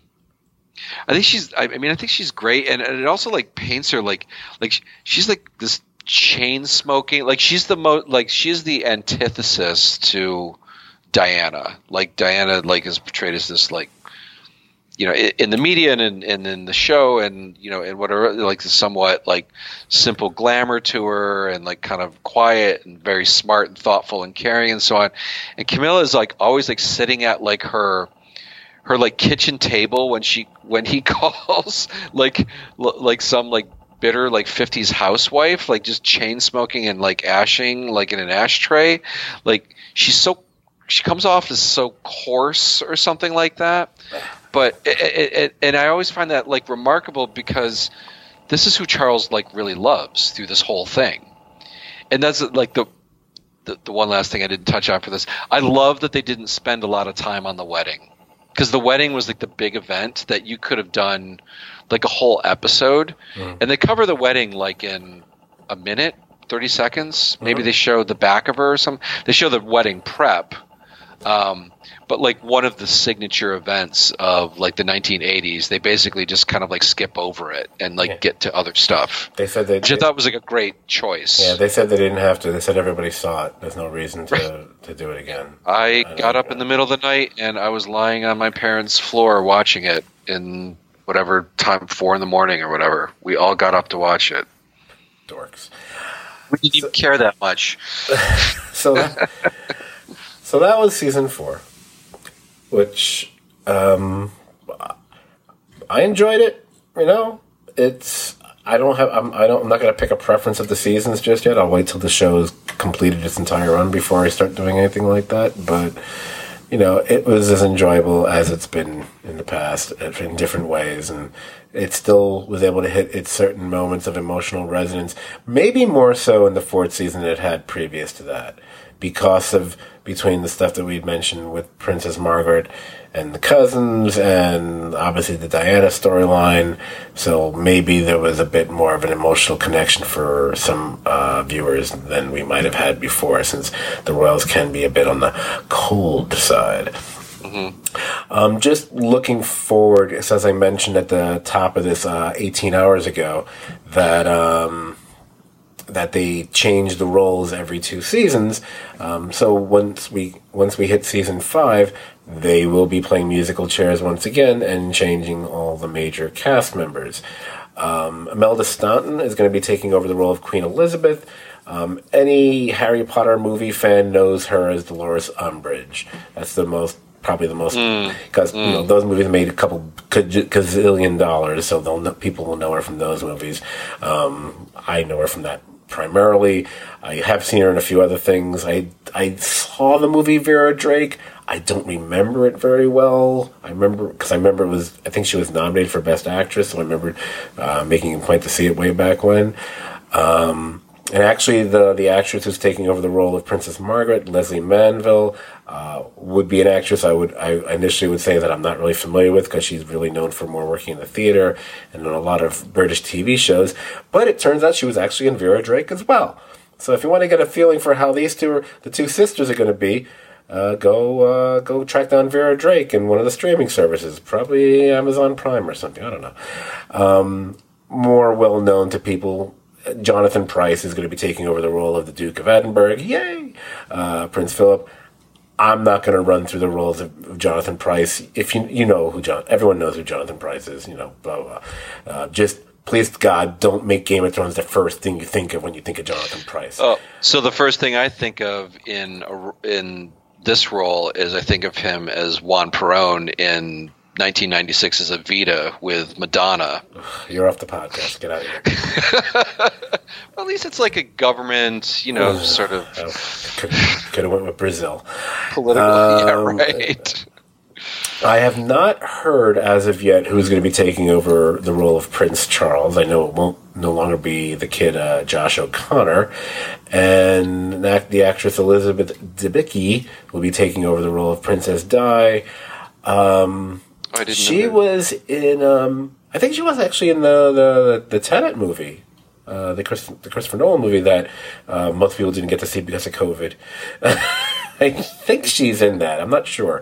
I think she's. I mean, I think she's great, and, and it also like paints her like like she's like this chain smoking. Like she's the most like she's the antithesis to Diana. Like Diana, like is portrayed as this like. You know, in the media and in, and in the show, and you know, and whatever, like the somewhat like simple glamour to her, and like kind of quiet and very smart and thoughtful and caring and so on. And Camilla is like always like sitting at like her her like kitchen table when she when he calls, like like some like bitter like fifties housewife, like just chain smoking and like ashing like in an ashtray. Like she's so she comes off as so coarse or something like that. But it, it, it, and I always find that like remarkable because this is who Charles like really loves through this whole thing, and that's like the, the the one last thing I didn't touch on for this. I love that they didn't spend a lot of time on the wedding because the wedding was like the big event that you could have done like a whole episode, mm. and they cover the wedding like in a minute, thirty seconds. Maybe mm-hmm. they show the back of her or something. They show the wedding prep. Um, but like one of the signature events of like the nineteen eighties, they basically just kind of like skip over it and like yeah. get to other stuff. They said they, which I thought was like a great choice. Yeah, they said they didn't have to. They said everybody saw it. There's no reason to, right. to do it again. I, I got up know. in the middle of the night and I was lying on my parents' floor watching it in whatever time, four in the morning or whatever. We all got up to watch it. Dorks. We didn't so, even care that much. so. That, So that was season four, which um, I enjoyed it. You know, it's I don't have I'm I don't I'm not going to pick a preference of the seasons just yet. I'll wait till the show has completed its entire run before I start doing anything like that. But you know, it was as enjoyable as it's been in the past in different ways, and it still was able to hit its certain moments of emotional resonance. Maybe more so in the fourth season than it had previous to that. Because of between the stuff that we'd mentioned with Princess Margaret and the cousins, and obviously the Diana storyline, so maybe there was a bit more of an emotional connection for some uh, viewers than we might have had before, since the royals can be a bit on the cold side. Mm-hmm. Um, just looking forward, as I mentioned at the top of this uh, eighteen hours ago, that. Um, that they change the roles every two seasons. Um, so once we once we hit season five, they will be playing musical chairs once again and changing all the major cast members. Um, Imelda Staunton is going to be taking over the role of Queen Elizabeth. Um, any Harry Potter movie fan knows her as Dolores Umbridge. That's the most probably the most because mm, mm. you know those movies made a couple gazillion dollars, so they'll know, people will know her from those movies. Um, I know her from that. Primarily, I have seen her in a few other things. I I saw the movie Vera Drake. I don't remember it very well. I remember because I remember it was. I think she was nominated for Best Actress, so I remember uh, making a point to see it way back when. Um, and actually, the the actress who's taking over the role of Princess Margaret, Leslie Manville, uh, would be an actress I would I initially would say that I'm not really familiar with because she's really known for more working in the theater and in a lot of British T V shows. But it turns out she was actually in Vera Drake as well. So if you want to get a feeling for how these two are, the two sisters are going to be, uh, go uh, go track down Vera Drake in one of the streaming services, probably Amazon Prime or something. I don't know. Um, more well known to people. Jonathan Pryce is going to be taking over the role of the Duke of Edinburgh. Yay! Uh, Prince Philip. I'm not going to run through the roles of, of Jonathan Pryce. If you you know who John, everyone knows who Jonathan Pryce is. You know, blah blah. blah. Uh, just please God, don't make Game of Thrones the first thing you think of when you think of Jonathan Pryce. Oh, so the first thing I think of in in this role is I think of him as Juan Perón in nineteen ninety-six's Evita with Madonna. You're off the podcast. Get out of here. Well, at least it's like a government, you know, sort of. Oh, could, could have went with Brazil. Political, um, yeah, right. I have not heard as of yet who's going to be taking over the role of Prince Charles. I know it won't no longer be the kid uh, Josh O'Connor, and the actress Elizabeth Debicki will be taking over the role of Princess Di. Um, oh, I didn't she know that. was in. Um, I think she was actually in the the, the Tenet movie. Uh, the, Chris, the Christopher Nolan movie that uh, most people didn't get to see because of COVID. I think she's in that. I'm not sure.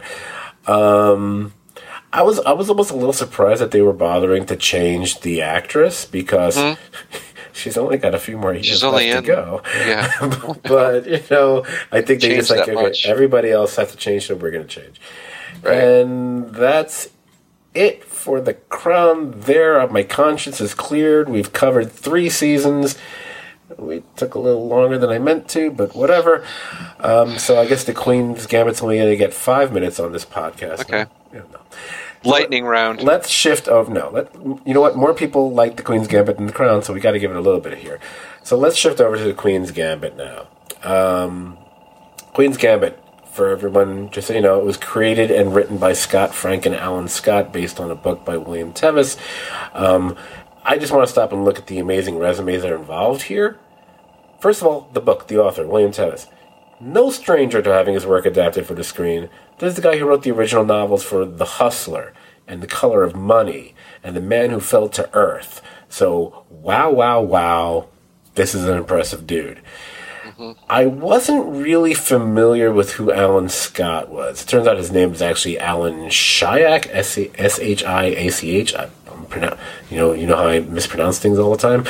Um, I was I was almost a little surprised that they were bothering to change the actress because mm-hmm. she's only got a few more years she's left only to in, go. Yeah, but you know, I think they Changed just like that okay, much. everybody else has to change, so we're going to change. Right. And that's it for The Crown. There, my conscience is cleared. We've covered three seasons. We took a little longer than I meant to, but whatever. Um, so I guess the Queen's Gambit's only going to get five minutes on this podcast. Okay. No, yeah, no. Lightning round. Let's shift over. No, let you know what? More people like the Queen's Gambit than the Crown, so we got to give it a little bit here. So let's shift over to the Queen's Gambit now. Um, Queen's Gambit. For everyone, just so you know, it was created and written by Scott Frank and Alan Scott, based on a book by William Tevis. Um, I just want to stop and look at the amazing resumes that are involved here. First of all, the book, the author, William Tevis. No stranger to having his work adapted for the screen. This is the guy who wrote the original novels for The Hustler and The Color of Money and The Man Who Fell to Earth. So, wow, wow, wow. This is an impressive dude. I wasn't really familiar with who Alan Scott was. It turns out his name is actually Alan Shyack, S H I A C H. I'm pronoun- you know, you know how I mispronounce things all the time.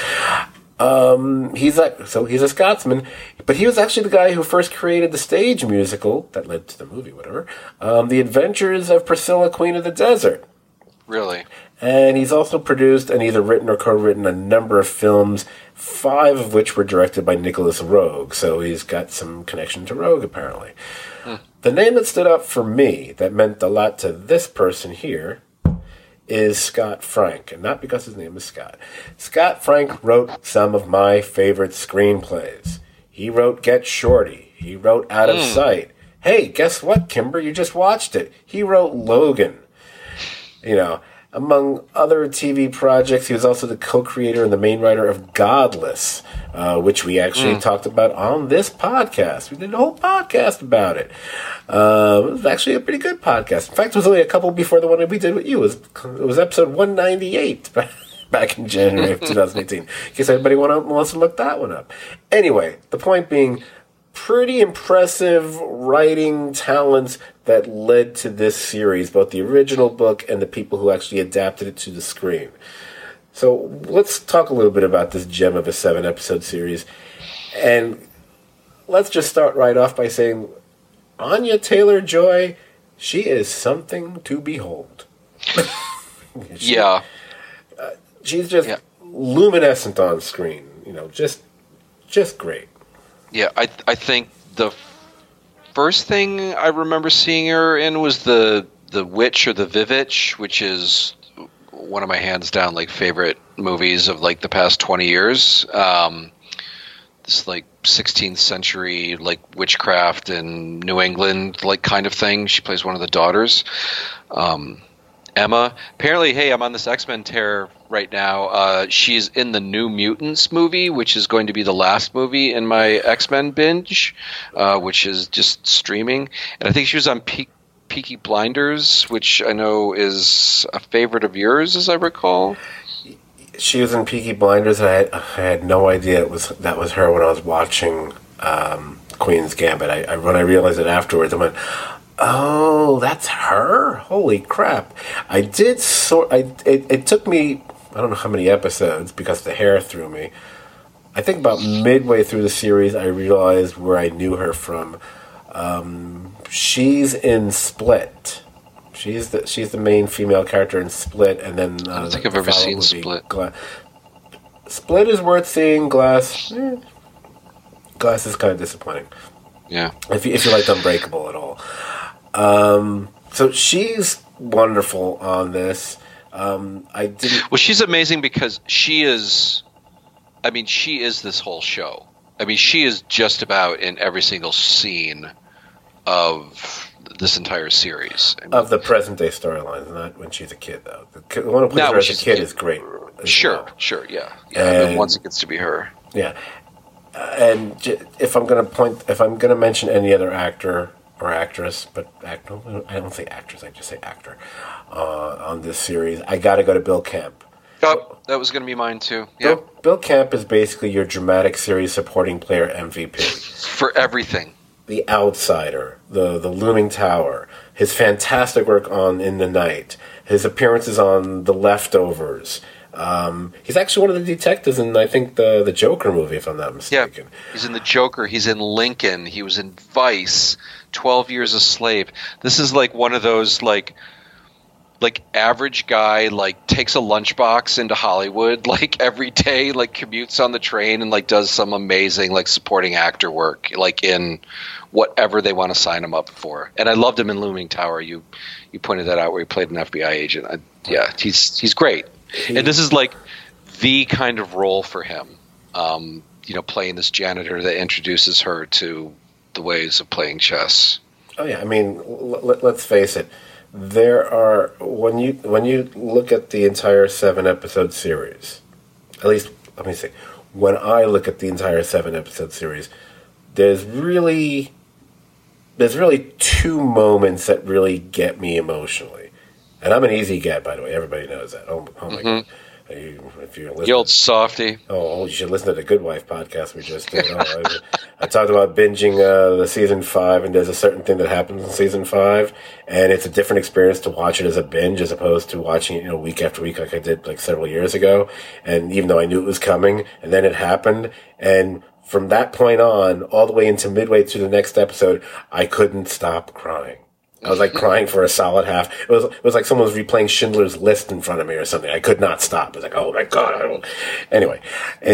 Um, he's like, so he's a Scotsman, but he was actually the guy who first created the stage musical that led to the movie, whatever. Um, The Adventures of Priscilla, Queen of the Desert. Really? And he's also produced and either written or co-written a number of films, five of which were directed by Nicholas Roeg. So he's got some connection to Roeg, apparently. Hmm. The name that stood out for me, that meant a lot to this person here, is Scott Frank. And not because his name is Scott. Scott Frank wrote some of my favorite screenplays. He wrote Get Shorty. He wrote Out of mm. Sight. Hey, guess what, Kimber? You just watched it. He wrote Logan. You know, among other T V projects, he was also the co-creator and the main writer of Godless, uh, which we actually mm. talked about on this podcast. We did a whole podcast about it. Uh, it was actually a pretty good podcast. In fact, it was only a couple before the one that we did with you. It was, it was episode one ninety-eight back in January of twenty eighteen. In case anybody want to, wants to look that one up. Anyway, the point being, pretty impressive writing talents that led to this series, both the original book and the people who actually adapted it to the screen. So let's talk a little bit about this gem of a seven-episode series. And let's just start right off by saying, Anya Taylor-Joy, she is something to behold. she, yeah. Uh, she's just yeah. luminescent on screen. You know, just just great. Yeah, I I think the first thing I remember seeing her in was the the Witch or the Vivitch, which is one of my hands down like favorite movies of like the past twenty years. Um, this like sixteenth century like witchcraft in New England like kind of thing. She plays one of the daughters. Um, Emma. Apparently, hey, I'm on this X-Men tear right now. Uh, she's in the New Mutants movie, which is going to be the last movie in my X-Men binge, uh, which is just streaming. And I think she was on Pe- Peaky Blinders, which I know is a favorite of yours, as I recall. She was in Peaky Blinders, and I had, I had no idea it was that was her when I was watching um, Queen's Gambit. I, I, when I realized it afterwards, I went, oh, that's her? Holy crap. I did sort I it, it took me I don't know how many episodes because the hair threw me. I think about midway through the series I realized where I knew her from. Um, she's in Split. She's the she's the main female character in Split, and then uh, I don't think the, I've ever seen movie, Split. Gla- Split is worth seeing. Glass, eh, Glass is kind of disappointing. Yeah, if you, if you liked Unbreakable at all. Um, so she's wonderful on this. Um, I didn't. Well, she's amazing because she is. I mean, she is this whole show. I mean, she is just about in every single scene of this entire series. I mean, Of the present day storylines, not when she's a kid, though. The one who plays Not her when as a she's a kid kid. is great. as sure, well. sure, yeah. yeah I mean, And- once it gets to be her. Yeah. Uh, and j- if I'm gonna point, if I'm gonna mention any other actor or actress, but act, I don't say actress, I just say actor uh, on this series, I got to go to Bill Camp. Oh, that was going to be mine too. Yeah, Bill, Bill Camp is basically your dramatic series supporting player M V P. for everything. The Outsider, the the Looming Tower, his fantastic work on In the Night, his appearances on The Leftovers. Um, he's actually one of the detectives in, I think, the the Joker movie, if I'm not mistaken. Yeah, he's in the Joker. He's in Lincoln. He was in Vice. Twelve Years a Slave. This is like one of those like. Like average guy, like takes a lunchbox into Hollywood, like every day, like commutes on the train and like does some amazing like supporting actor work, like in whatever they want to sign him up for. And I loved him in Looming Tower. You you pointed that out where he played an F B I agent. I, yeah, he's he's great. And this is like the kind of role for him. Um, you know, playing this janitor that introduces her to the ways of playing chess. Oh yeah, I mean, l- l- let's face it. There are when you when you look at the entire seven episode series, at least let me say, when I look at the entire seven episode series, there's really there's really two moments that really get me emotionally, and I'm an easy get, by the way. Everybody knows that. Oh, oh my Mhm. god! You, if you're listening, You old softy. Oh, you should listen to the Good Wife podcast we just did. Oh, I, I talked about binging uh, the season five, and there's a certain thing that happens in season five, and it's a different experience to watch it as a binge as opposed to watching it, you know, week after week like I did like several years ago. And even though I knew it was coming, and then it happened, and from that point on, all the way into midway through the next episode, I couldn't stop crying. I was like crying for a solid half. It was it was like someone was replaying Schindler's List in front of me or something. I could not stop. It was like, oh my god! I don't. Anyway,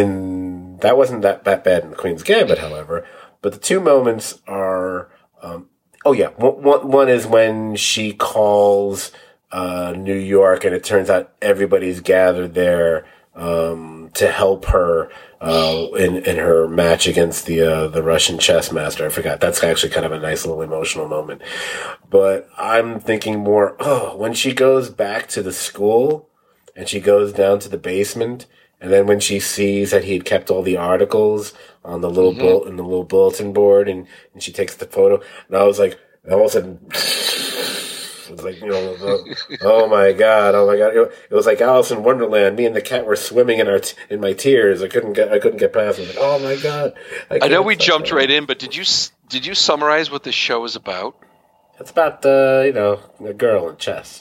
and that wasn't that, that bad in the Queen's Gambit, however. But the two moments are, um, oh yeah, one, one, one is when she calls uh, New York, and it turns out everybody's gathered there um, to help her uh, in in her match against the uh, the Russian chess master. I forgot. That's actually kind of a nice little emotional moment. But I'm thinking more, oh, when she goes back to the school and she goes down to the basement, and then when she sees that he had kept all the articles on the little mm-hmm. bull in the little bulletin board, and, and she takes the photo, and I was like, all of a sudden, it was like, you know, oh my god, oh my god, it was like Alice in Wonderland. Me and the cat were swimming in our t- in my tears. I couldn't get, I couldn't get past it. Like, oh my god! I, I know we jumped right in, but did you did you summarize what this show is about? It's about uh, you know, a girl in chess.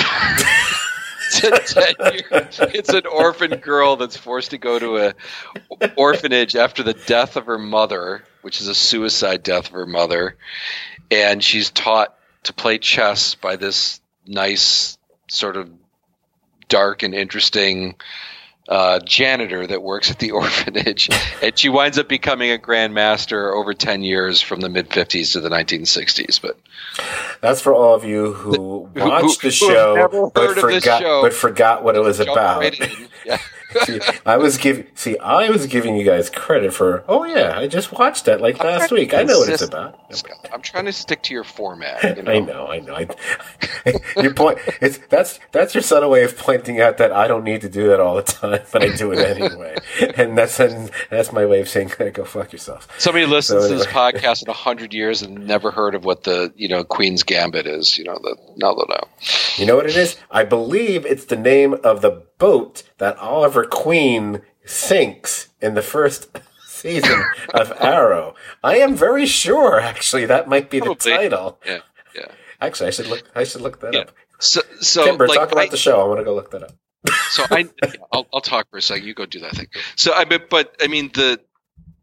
It's an orphan girl that's forced to go to a orphanage after the death of her mother, which is a suicide death of her mother, and she's taught to play chess by this nice, sort of dark and interesting uh, janitor that works at the orphanage, and she winds up becoming a grandmaster over ten years from the mid fifties to the nineteen sixties. But that's for all of you who who, watched who, the show, but forgot, show, but forgot what it was about. Right yeah. see, I was giving. See, I was giving you guys credit for. Oh yeah, I just watched that like I'm last week. I know what it's just, about. I'm trying to stick to your format. You know? I know, I know. I, your point. It's that's that's your subtle way of pointing out that I don't need to do that all the time, but I do it anyway. And that's and that's my way of saying, "Go fuck yourself." Somebody listens so, to this podcast in a hundred years and never heard of what the you know Queen's Gambit is. You know, the no, no, no. You know what it is? I believe it's the name of the boat that Oliver Queen sinks in the first season of Arrow. I am very sure, actually, that might be Probably. the title. Yeah, yeah. Actually, I should look. I should look that Yeah. up. So, so Kimber, like, talk about I, the show. I want to go look that up. So I, I'll, I'll talk for a second. You go do that thing. So I, but, but I mean the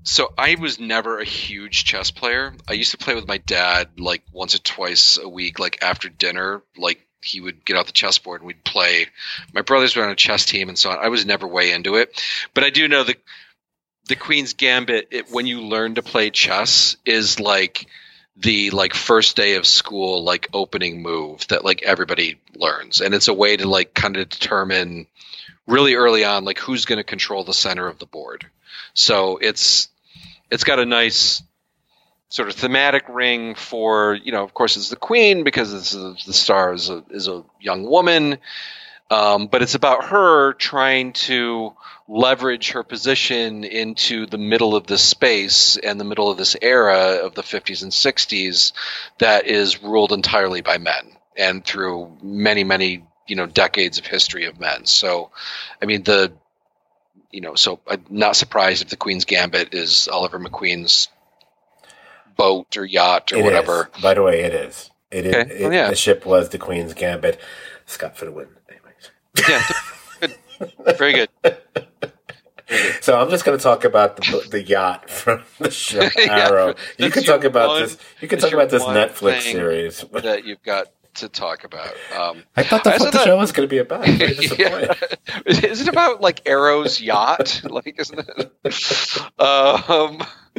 So I was never a huge chess player. I used to play with my dad like once or twice a week, like after dinner. Like he would get out the chessboard and we'd play. My brothers were on a chess team and so on. I was never way into it, but I do know the the Queen's Gambit. It, when you learn to play chess, is like the like first day of school, like opening move that like everybody learns, and it's a way to like kind of determine really early on like who's going to control the center of the board. So it's it's got a nice sort of thematic ring for, you know, of course it's the Queen because it's a, the star is a, is a young woman, um, but it's about her trying to leverage her position into the middle of this space and the middle of this era of the fifties and sixties that is ruled entirely by men and through many, many, you know, decades of history of men. So, I mean, the You know, so I'm not surprised if the Queen's Gambit is Oliver McQueen's boat or yacht or it whatever. Is. By the way, it is. It is. Okay. It, well, yeah. The ship was the Queen's Gambit. Scott for the win. Anyways. Yeah. Good. Very good. So I'm just going to talk about the, the yacht from the show Arrow. yeah, you can talk about one, this. You can talk about this Netflix series that you've got to talk about. Um, I thought that's what the that, show was going to be about. Yeah. Is it about like Arrow's yacht? Like, isn't it? Um,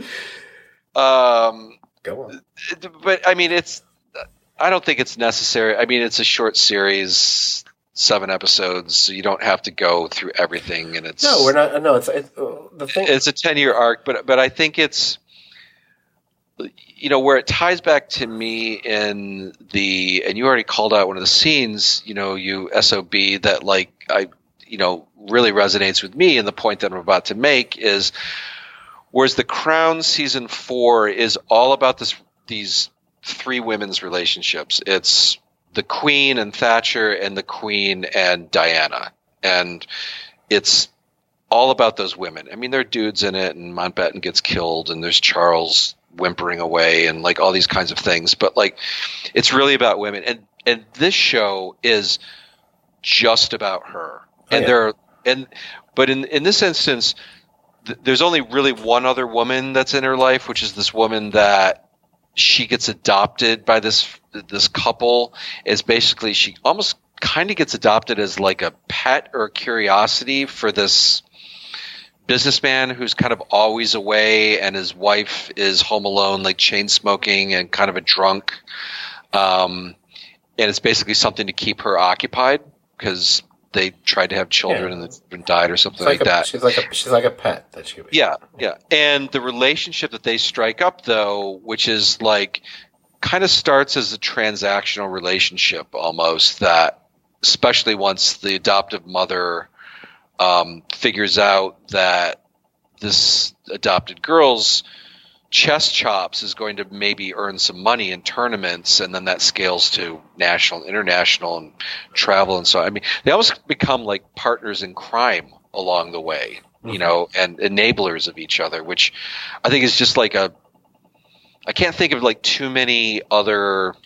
um, Go on. But I mean, it's. I don't think it's necessary. I mean, it's a short series, seven episodes, so you don't have to go through everything. And it's no, we're not. No, it's, it's uh, the thing. It's a ten-year arc, but but I think it's. You know, where it ties back to me in the, and you already called out one of the scenes, you know, you S O B that like, I, you know, really resonates with me. And the point that I'm about to make is, whereas The Crown season four is all about this, these three women's relationships. It's the Queen and Thatcher and the Queen and Diana. And it's all about those women. I mean, there are dudes in it and Mountbatten gets killed and there's Charles whimpering away and like all these kinds of things, but like it's really about women, and and this show is just about her. Oh, and yeah. there are, and but in in this instance th- there's only really one other woman that's in her life, which is this woman that she gets adopted by this this couple. Is basically she almost kind of gets adopted as like a pet or a curiosity for this businessman who's kind of always away, and his wife is home alone, like chain smoking and kind of a drunk. Um, and it's basically something to keep her occupied because they tried to have children yeah. and the children died or something like, like a, that. She's like a she's like a pet that she. Yeah, yeah. And the relationship that they strike up, though, which is like kind of starts as a transactional relationship almost. That especially once the adoptive mother Um, figures out that this adopted girl's chess chops is going to maybe earn some money in tournaments, and then that scales to national, international, and travel and so on. I mean, they almost become like partners in crime along the way, you mm-hmm. know, and enablers of each other, which I think is just like a – I can't think of like too many other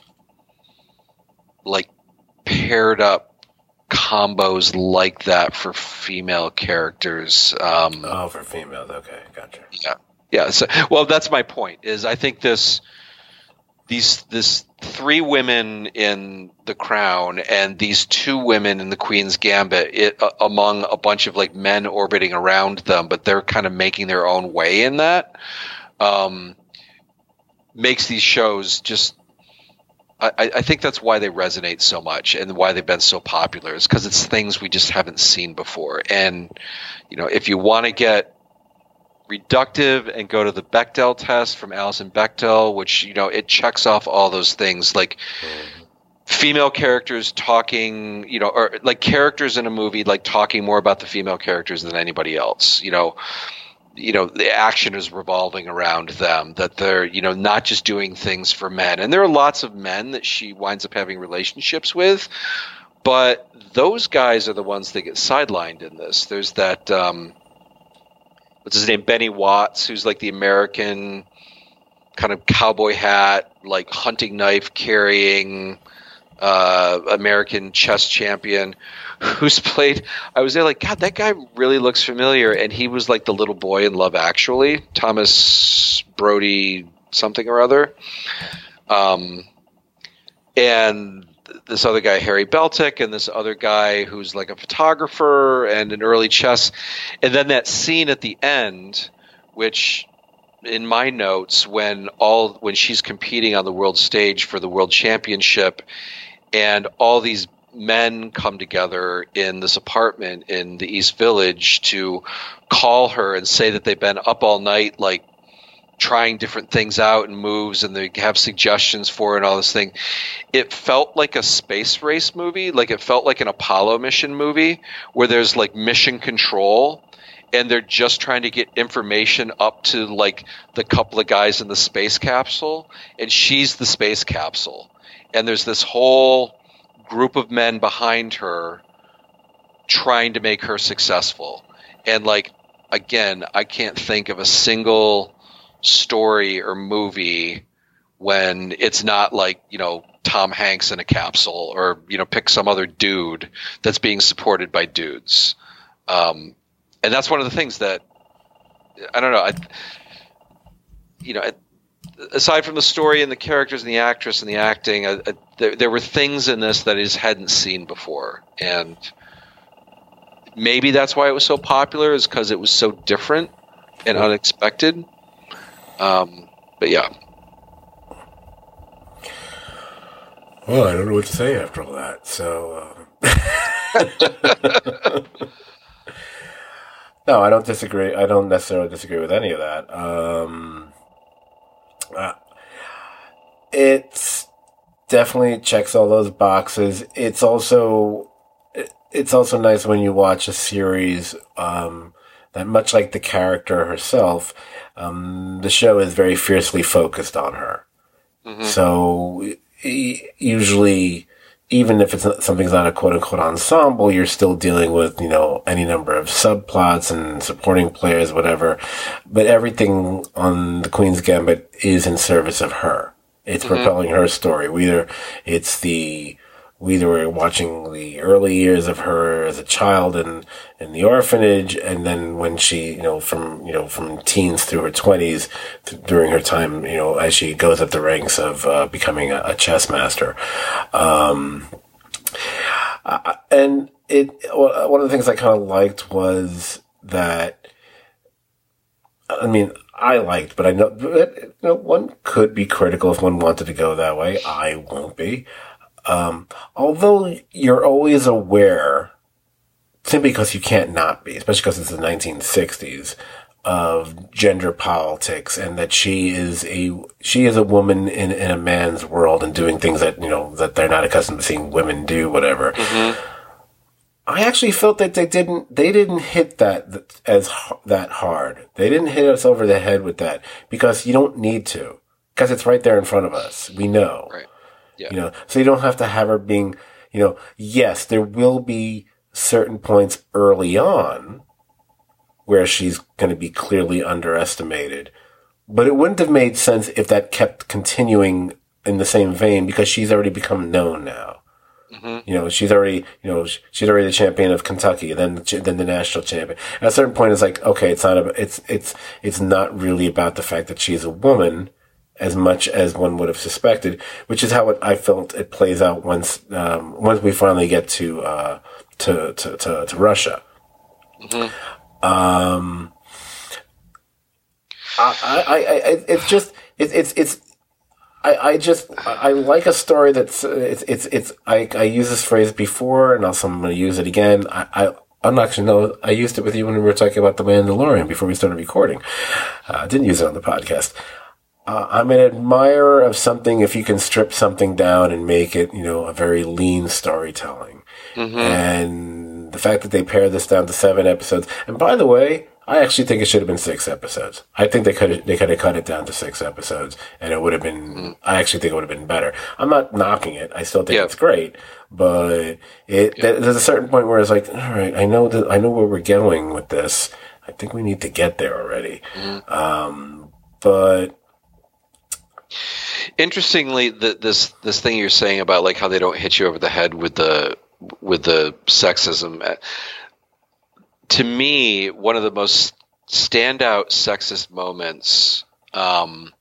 like paired up combos like that for female characters. Um, oh, for females. Okay. Gotcha. Yeah. Yeah. So, well, that's my point is I think this, these, this three women in The Crown and these two women in the Queen's Gambit, it, uh, among a bunch of like men orbiting around them, but they're kind of making their own way in that, um, makes these shows just, I, I think that's why they resonate so much and why they've been so popular is because it's things we just haven't seen before. And, you know, if you want to get reductive and go to the Bechdel test from Alison Bechdel, which, you know, it checks off all those things like mm-hmm. female characters talking, you know, or like characters in a movie, like talking more about the female characters than anybody else, you know. You know, the action is revolving around them, that they're, you know, not just doing things for men. And there are lots of men that she winds up having relationships with, but those guys are the ones that get sidelined in this. There's that, um, what's his name, Benny Watts, who's like the American kind of cowboy hat, like hunting knife carrying uh, American chess champion, who's played. I was there like, God, that guy really looks familiar, and he was like the little boy in Love Actually, Thomas Brody something or other. Um, and this other guy, Harry Beltic, and this other guy who's like a photographer and an early chess. And then that scene at the end, which in my notes, when all when she's competing on the world stage for the world championship, and all these men come together in this apartment in the East Village to call her and say that they've been up all night, like trying different things out and moves, and they have suggestions for it and all this thing. It felt like a space race movie. Like it felt like an Apollo mission movie where there's like mission control and they're just trying to get information up to like the couple of guys in the space capsule, and she's the space capsule. And there's this whole group of men behind her trying to make her successful. And like, again, I can't think of a single story or movie when it's not like, you know, Tom Hanks in a capsule, or, you know, pick some other dude that's being supported by dudes. Um, and that's one of the things that, I don't know, I, you know, aside from the story and the characters and the actress and the acting, I, I, there, there were things in this that I just hadn't seen before. And maybe that's why it was so popular, is because it was so different and unexpected. Um, but yeah. Well, I don't know what to say after all that. So, uh... no, I don't disagree. I don't necessarily disagree with any of that. Um, uh, it's definitely checks all those boxes. It's also, it's also nice when you watch a series, um, that much like the character herself, um, the show is very fiercely focused on her. Mm-hmm. So usually, even if it's not, something's not a quote unquote ensemble, you're still dealing with, you know, any number of subplots and supporting players, whatever. But everything on the Queen's Gambit is in service of her. It's mm-hmm. propelling her story. Whether it's the, whether we're watching the early years of her as a child in, in the orphanage, and then when she, you know, from, you know, from teens through her twenties, th- during her time, you know, as she goes up the ranks of, uh, becoming a, a chess master. Um, uh, and it, one of the things I kind of liked was that, I mean, I liked, but I know, you know, one could be critical if one wanted to go that way. I won't be. Um, although you're always aware, simply because you can't not be, especially because it's the nineteen sixties, of gender politics, and that she is a, she is a woman in, in a man's world and doing things that, you know, that they're not accustomed to seeing women do, whatever. Mm-hmm. I actually felt that they didn't, they didn't hit that as that hard. They didn't hit us over the head with that, because you don't need to, because it's right there in front of us. We know. Right. Yeah. You know, so you don't have to have her being, you know, yes, there will be certain points early on where she's going to be clearly underestimated, but it wouldn't have made sense if that kept continuing in the same vein, because she's already become known now. Mm-hmm. You know, she's already, you know, she's already the champion of Kentucky, then then the national champion. At a certain point, it's like, okay, it's not about, it's it's it's not really about the fact that she's a woman as much as one would have suspected, which is how it, I felt it plays out once um, once we finally get to uh, to, to to to Russia. Mm-hmm. Um, I, I, I, it's just it, it's it's I, I just I like a story that's it's it's it's I I used this phrase before, and also I'm going to use it again. I. I I'm not actually no. I used it with you when we were talking about The Mandalorian before we started recording. Uh, I didn't use it on the podcast. Uh, I'm an admirer of something if you can strip something down and make it, you know, a very lean storytelling. Mm-hmm. And the fact that they pared this down to seven episodes. And by the way, I actually think it should have been six episodes. I think they could have, they could have cut it down to six episodes, and it would have been, mm-hmm. I actually think it would have been better. I'm not knocking it. I still think yeah. it's great, but it, yeah. there's a certain point where it's like, all right, I know that, I know where we're going with this. I think we need to get there already. Mm-hmm. Um, but, Interestingly, the, this this thing you're saying about like how they don't hit you over the head with the with the sexism, to me, one of the most standout sexist moments um,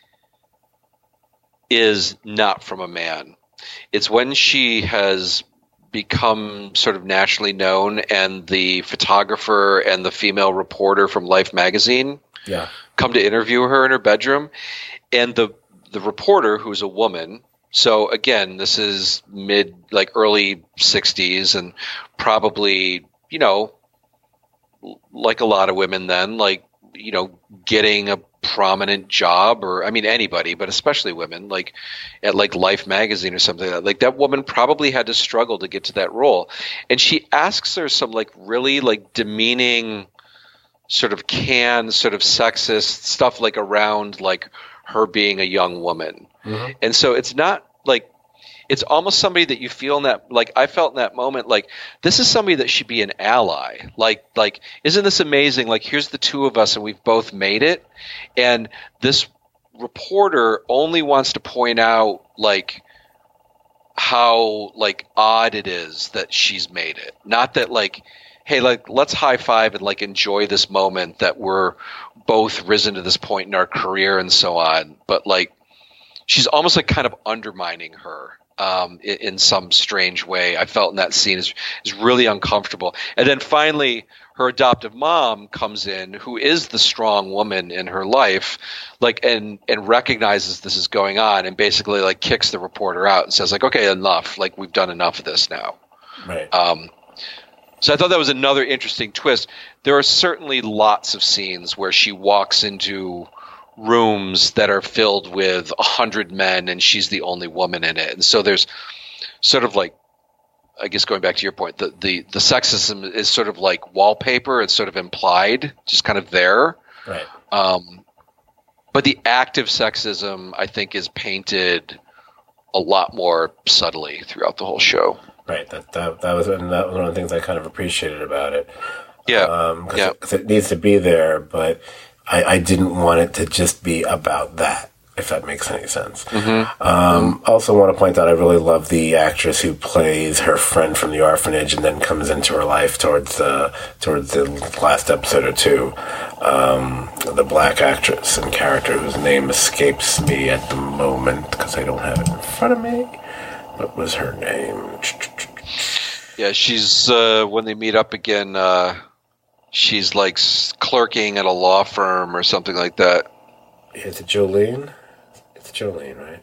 is not from a man. It's when she has become sort of nationally known, and the photographer and the female reporter from Life magazine yeah. come to interview her in her bedroom, and the the reporter, who's a woman, so again, this is mid, like early sixties, and probably, you know, like a lot of women then, like, you know, getting a prominent job, or I mean anybody, but especially women, like at like Life magazine or something like that. Like that woman probably had to struggle to get to that role. And she asks her some like really like demeaning sort of canned, sort of sexist stuff like around like her being a young woman. Mm-hmm. And so it's not like, it's almost somebody that you feel in that, like I felt in that moment, like this is somebody that should be an ally. Like, like, isn't this amazing? Like, here's the two of us and we've both made it. And this reporter only wants to point out like how like odd it is that she's made it. Not that like, hey, like let's high five and like enjoy this moment that we're both risen to this point in our career and so on. But like, she's almost like kind of undermining her. Um, in, in some strange way. I felt in that scene is is really uncomfortable. And then finally, her adoptive mom comes in, who is the strong woman in her life, like and and recognizes this is going on, and basically like kicks the reporter out and says like, okay, enough. Like we've done enough of this now. Right. Um, so I thought that was another interesting twist. There are certainly lots of scenes where she walks into rooms that are filled with a hundred men and she's the only woman in it. And so there's sort of like, I guess going back to your point, the, the, the sexism is sort of like wallpaper. It's sort of implied, just kind of there. Right. Um, but the active sexism, I think, is painted a lot more subtly throughout the whole show. Right. That, that, that was one of the things I kind of appreciated about it. Yeah. Um, cause yeah. it, 'cause it needs to be there, but I, I didn't want it to just be about that, if that makes any sense. Mm-hmm. Um, I also want to point out I really love the actress who plays her friend from the orphanage and then comes into her life towards uh, towards the last episode or two. Um, the black actress and character whose name escapes me at the moment because I don't have it in front of me. What was her name? Yeah, she's, uh, when they meet up again, uh, she's like clerking at a law firm or something like that. Is it Jolene? It's Jolene, right?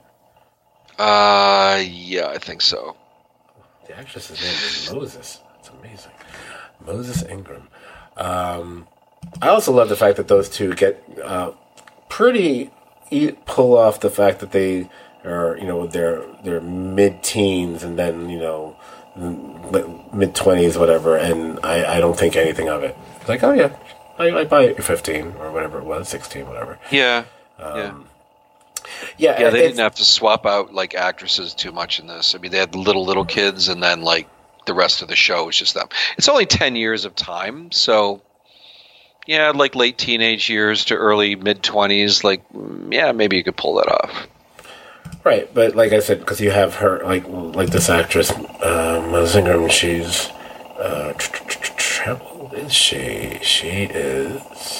Uh, yeah, I think so. The actress's name is Moses. That's amazing. Moses Ingram. Um, I also love the fact that those two get uh, pretty e- pull off the fact that they are, you know, they're they're mid-teens and then, you know, mid-twenties, whatever, and I, I don't think anything of it. It's like, oh yeah, I, I buy it. You're fifteen or whatever it was, sixteen, whatever. Yeah. Um, yeah. Yeah, yeah, they didn't have to swap out like actresses too much in this. I mean, they had little little kids, and then like the rest of the show was just them. It's only ten years of time, so yeah, like late teenage years to early mid twenties. Like, yeah, maybe you could pull that off. Right, but like I said, because you have her like like this actress, um, Ingram. She's uh, how old is she? She is.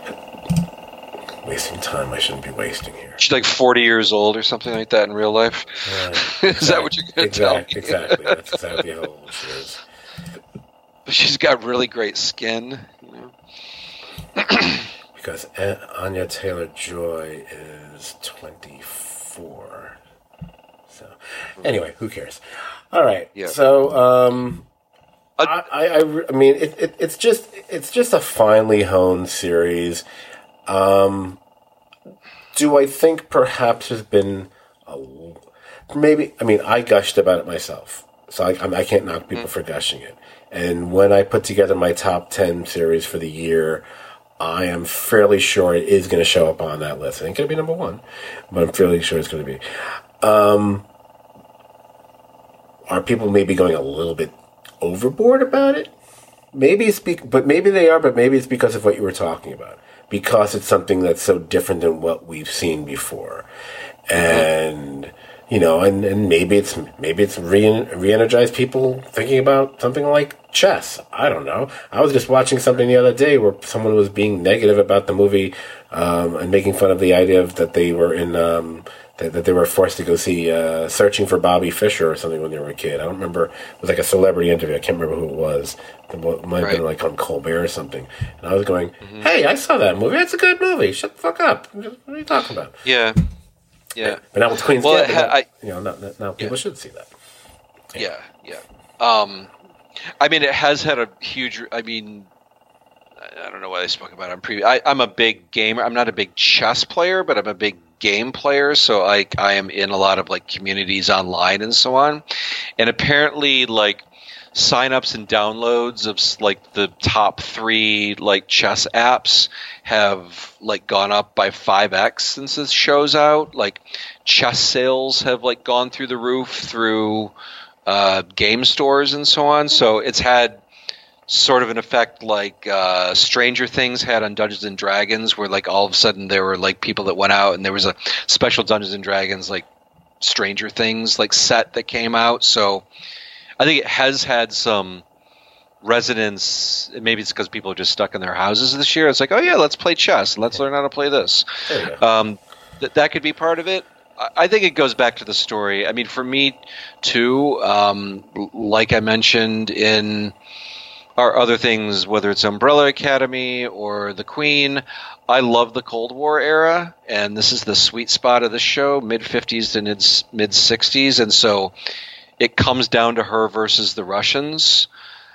Wasting time I shouldn't be wasting here. She's like forty years old or something like that in real life. Right. Is exactly. that what you're going to tell me? Exactly. That's exactly how old she is. But she's got really great skin. You know? Because Anya Taylor-Joy is twenty-four. So, anyway, who cares? All right. Yeah. So, um, I, I, I, I mean, it, it, it's just it's just a finely honed series. Um, do I think perhaps there's been a, maybe, I mean, I gushed about it myself, so I, I can't knock people mm-hmm. for gushing it. And when I put together my top ten series for the year, I am fairly sure it is going to show up on that list. It ain't going to be number one, but I'm fairly sure it's going to be. Um, are people maybe going a little bit overboard about it? Maybe it's, be- but maybe they are, but maybe it's because of what you were talking about. because it's something that's so different than what we've seen before. And, you know, and, and maybe it's maybe it's re- re-energized people thinking about something like chess. I don't know. I was just watching something the other day where someone was being negative about the movie um, and making fun of the idea of that they were in um, that, that they were forced to go see uh, Searching for Bobby Fischer or something when they were a kid. I don't remember. It was like a celebrity interview. I can't remember who it was. It might have right. been like on Colbert or something. And I was going, mm-hmm. "Hey, I saw that movie. It's a good movie. Shut the fuck up. What are you talking about?" Yeah. Yeah, but now with Queen's well, Gambit, ha- I, you know, now, now people yeah. should see that. Yeah, yeah. yeah. Um, I mean, it has had a huge. I mean, I don't know what I spoke about on previous. I, I'm a big gamer. I'm not a big chess player, but I'm a big game player. So I I am in a lot of like communities online and so on. And apparently, like signups and downloads of like the top three like chess apps have like gone up by five x since this show's out. Like chess sales have like gone through the roof through uh, game stores and so on. So it's had sort of an effect like uh, Stranger Things had on Dungeons and Dragons, where like all of a sudden there were like people that went out and there was a special Dungeons and Dragons like Stranger Things like set that came out. So I think it has had some resonance. Maybe it's because people are just stuck in their houses this year. It's like, oh yeah, let's play chess. Let's learn how to play this. Um, th- that could be part of it. I-, I think it goes back to the story. I mean, for me too, um, like I mentioned in our other things, whether it's Umbrella Academy or The Queen, I love the Cold War era, and this is the sweet spot of this show, mid fifties to mid sixties, and so it comes down to her versus the Russians.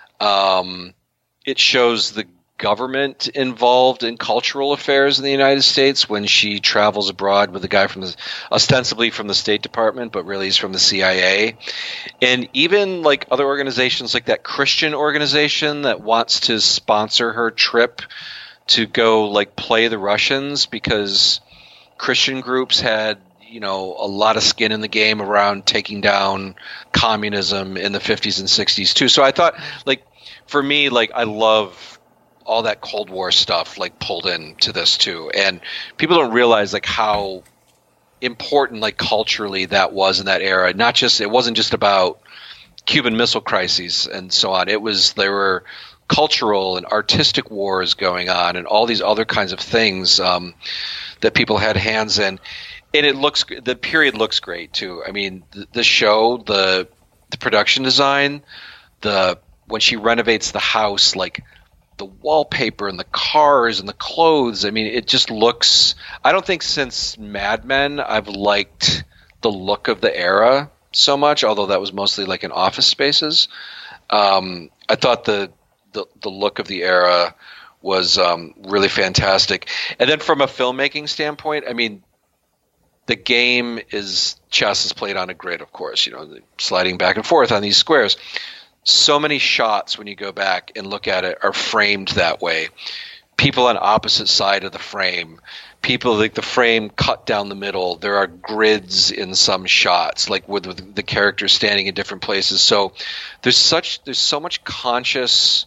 Um, it shows the government involved in cultural affairs in the United States when she travels abroad with a guy from the, ostensibly from the State Department, but really he's from the C I A. And even like other organizations like that Christian organization that wants to sponsor her trip to go like play the Russians, because Christian groups had, you know, a lot of skin in the game around taking down communism in the fifties and sixties too. So I thought, like, for me, like, I love all that Cold War stuff, like, pulled into this too. And people don't realize, like, how important, like, culturally that was in that era. Not just, it wasn't just about Cuban Missile Crises and so on. It was, there were cultural and artistic wars going on and all these other kinds of things um, that people had hands in. And it looks, the period looks great too. I mean, the, the show, the the production design, the when she renovates the house, like the wallpaper and the cars and the clothes. I mean, it just looks. I don't think since Mad Men I've liked the look of the era so much. Although that was mostly like in office spaces. Um, I thought the, the the look of the era was um, really fantastic. And then from a filmmaking standpoint, I mean. The game is chess is played on a grid, of course, you know, sliding back and forth on these squares. So many shots when you go back and look at it are framed that way. People on opposite side of the frame, people like the frame cut down the middle. There are grids in some shots, like with, with the characters standing in different places. So there's such there's so much conscious,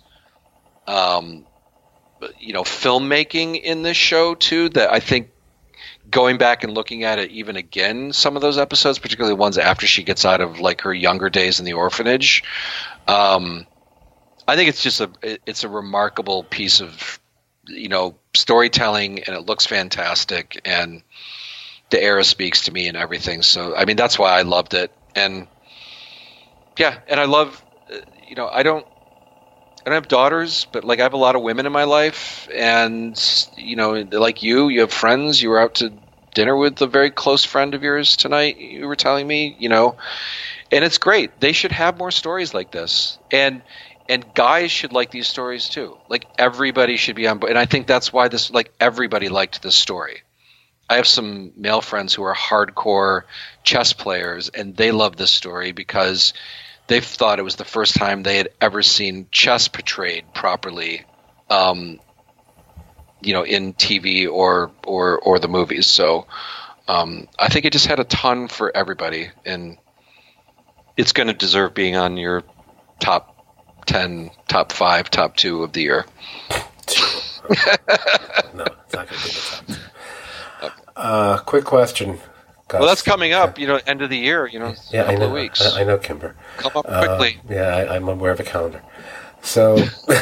um, you know, filmmaking in this show too that I think. Going back and looking at it even again, some of those episodes, particularly ones after she gets out of like her younger days in the orphanage, um, I think it's just a it's a remarkable piece of you know storytelling, and it looks fantastic, and the era speaks to me and everything. So I mean that's why I loved it, and yeah, and I love you know I don't. I don't have daughters, but like I have a lot of women in my life, and you know, like you, you have friends. You were out to dinner with a very close friend of yours tonight. You were telling me, you know, and it's great. They should have more stories like this, and and guys should like these stories too. Like everybody should be on board, and I think that's why this, like everybody liked this story. I have some male friends who are hardcore chess players, and they love this story because. They thought it was the first time they had ever seen chess portrayed properly, um, you know, in T V or or or the movies. So um, I think it just had a ton for everybody, and it's going to deserve being on your top ten, top five, top two of the year. No, it's not going to be the top two. Okay. Uh, quick question. Gus. Well, that's coming up. You know, end of the year. You know, yeah, a couple I know. of weeks. I, I know, Kimber. Come up quickly. Uh, yeah, I, I'm aware of a calendar. So,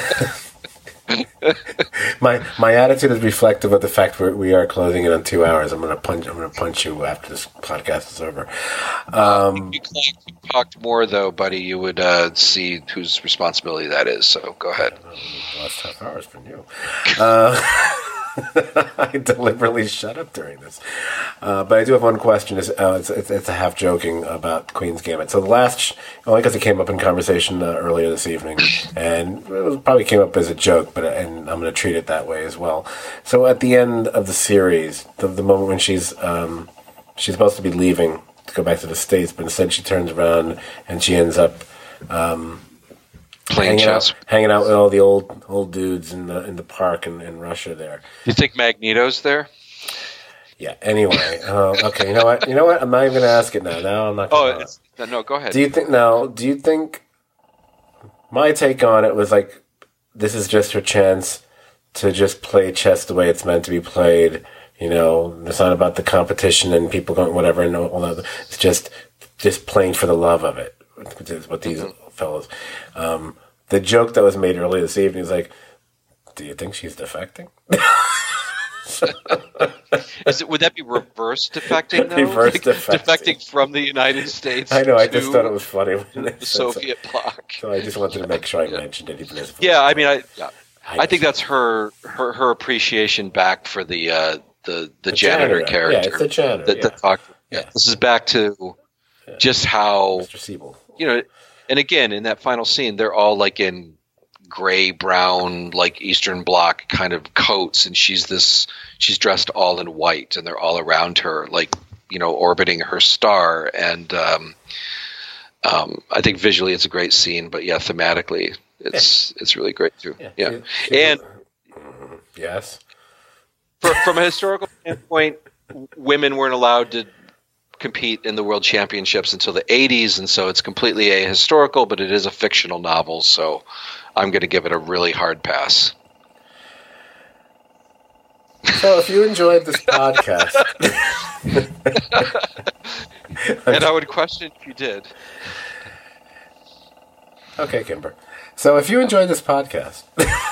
my my attitude is reflective of the fact we we are closing in on two hours. I'm gonna punch. I'm gonna punch you after this podcast is over. Um, if you talked more, though, buddy, you would uh, see whose responsibility that is. So go ahead. The last half hours from you. Uh, I deliberately shut up during this, uh, but I do have one question. Is uh, it's, it's it's a half joking about Queen's Gambit. So the last, sh- only because it came up in conversation uh, earlier this evening, and it was, probably came up as a joke, but and I'm going to treat it that way as well. So at the end of the series, the, the moment when she's um, she's supposed to be leaving to go back to the States, but instead she turns around and she ends up. Um, Playing hanging chess, out, hanging out with all the old old dudes in the in the park in, in Russia. There, you think Magneto's there? Yeah. Anyway, uh, okay. You know what? You know what? I'm not even going to ask it now. Now I'm not. Gonna Oh, it's, no. Go ahead. Do you think now? Do you think my take on it was like this is just her chance to just play chess the way it's meant to be played? You know, it's not about the competition and people going whatever and all that. It's just just playing for the love of it. Which is what these mm-hmm. fellows. Um, the joke that was made earlier this evening is like, do you think she's defecting? Is it? Would that be reverse defecting? Though? Reverse like, defecting. defecting from the United States. I know. I just thought it was funny when the Soviet so. bloc. So I just wanted to make sure I yeah. mentioned it. Even as yeah, I mean, I, yeah. I, I think that's her, her her appreciation back for the uh, the, the, the janitor, janitor character. Yeah, it's the janitor. The, yeah. the talk, yeah. yeah. This is back to yeah. just how Mister Siebel. You know, and again in that final scene, they're all like in gray, brown, like Eastern Bloc kind of coats, and she's this. She's dressed all in white, and they're all around her, like you know, orbiting her star. And um, um, I think visually it's a great scene, but yeah, thematically it's yeah. it's really great too. Yeah, yeah. She, she and was, yes, for, from a historical standpoint, women weren't allowed to compete in the World Championships until the eighties, and so it's completely ahistorical, but it is a fictional novel, so I'm going to give it a really hard pass. So if you enjoyed this podcast... and I would question if you did. Okay, Kimber. So if you enjoyed this podcast...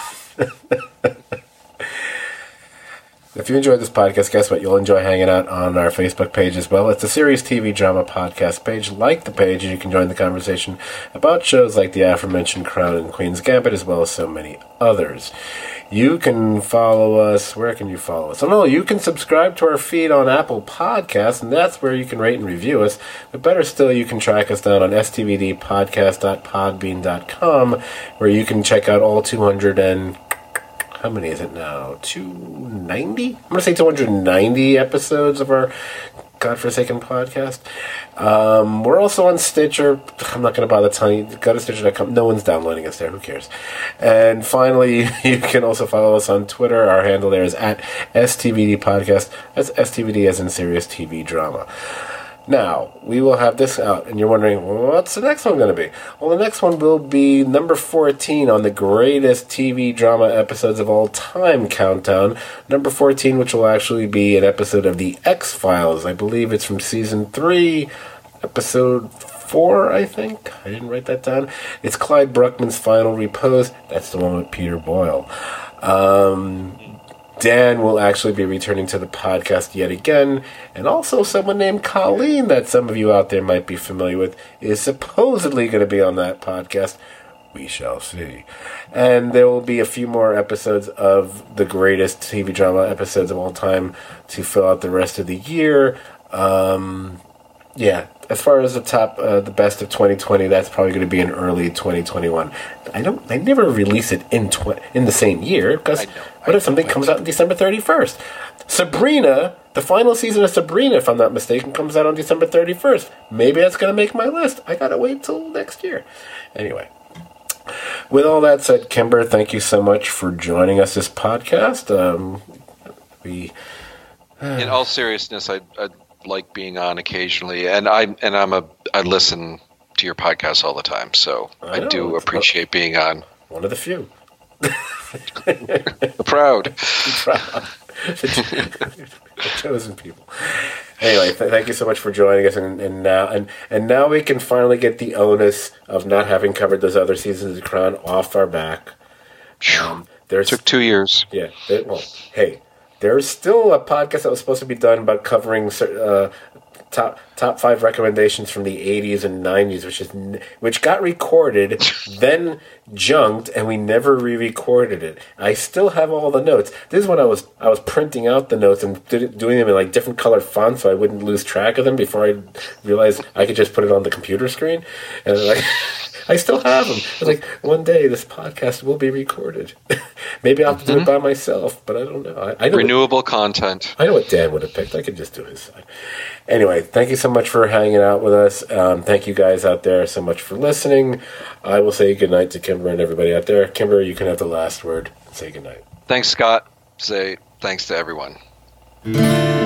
If you enjoyed this podcast, guess what? You'll enjoy hanging out on our Facebook page as well. It's a Serious T V Drama Podcast page. Like the page, and you can join the conversation about shows like the aforementioned Crown and Queen's Gambit, as well as so many others. You can follow us. Where can you follow us? Oh, no, you can subscribe to our feed on Apple Podcasts, and that's where you can rate and review us. But better still, you can track us down on s t v d podcast dot podbean dot com, where you can check out all two hundred and... How many is it now? two ninety? I'm going to say two hundred ninety episodes of our godforsaken podcast. Um, we're also on Stitcher. I'm not going to bother telling you. Go to Stitcher dot com. No one's downloading us there. Who cares? And finally, you can also follow us on Twitter. Our handle there is at S T V D Podcast. That's S T V D as in Serious T V Drama. Now, we will have this out, and you're wondering, well, what's the next one going to be? Well, the next one will be number fourteen on the greatest T V drama episodes of all time countdown. Number fourteen, which will actually be an episode of The X-Files. I believe it's from season three, episode four, I think. I didn't write that down. It's Clyde Bruckman's Final Repose. That's the one with Peter Boyle. Um... Dan will actually be returning to the podcast yet again, and also someone named Colleen that some of you out there might be familiar with is supposedly going to be on that podcast. We shall see. And there will be a few more episodes of the greatest T V drama episodes of all time to fill out the rest of the year. Um, yeah, as far as the top, uh, the best of twenty twenty, that's probably going to be in early twenty twenty-one. I don't. I never release it in tw- in the same year because what if something comes out on December thirty-first? Sabrina, the final season of Sabrina, if I'm not mistaken, comes out on December thirty-first. Maybe that's going to make my list. I gotta wait till next year. Anyway, with all that said, Kimber, thank you so much for joining us this podcast. Um, we, uh, in all seriousness, I. I like being on occasionally, and I and I'm a I listen to your podcast all the time, so I, I do appreciate being on. One of the few. Proud. Proud. The chosen people. Anyway, th- thank you so much for joining us, and, and now and and now we can finally get the onus of not having covered those other seasons of The Crown off our back. Um, there's took two years. Yeah. There, well, hey, there's still a podcast that was supposed to be done about covering uh, top top five recommendations from the eighties and nineties, which is which got recorded, then junked, and we never re-recorded it. I still have all the notes. This is when I was I was printing out the notes and did, doing them in like different colored fonts so I wouldn't lose track of them before I realized I could just put it on the computer screen. And like, I still have them. I was like, one day this podcast will be recorded. Maybe I'll have to do it by myself, but I don't know. I, I know Renewable what, content. I know what Dan would have picked. I could just do his side. Anyway, thank you so much for hanging out with us. Um, thank you guys out there so much for listening. I will say goodnight to Kimber and everybody out there. Kimber, you can have the last word. Say goodnight. Thanks, Scott. Say thanks to everyone.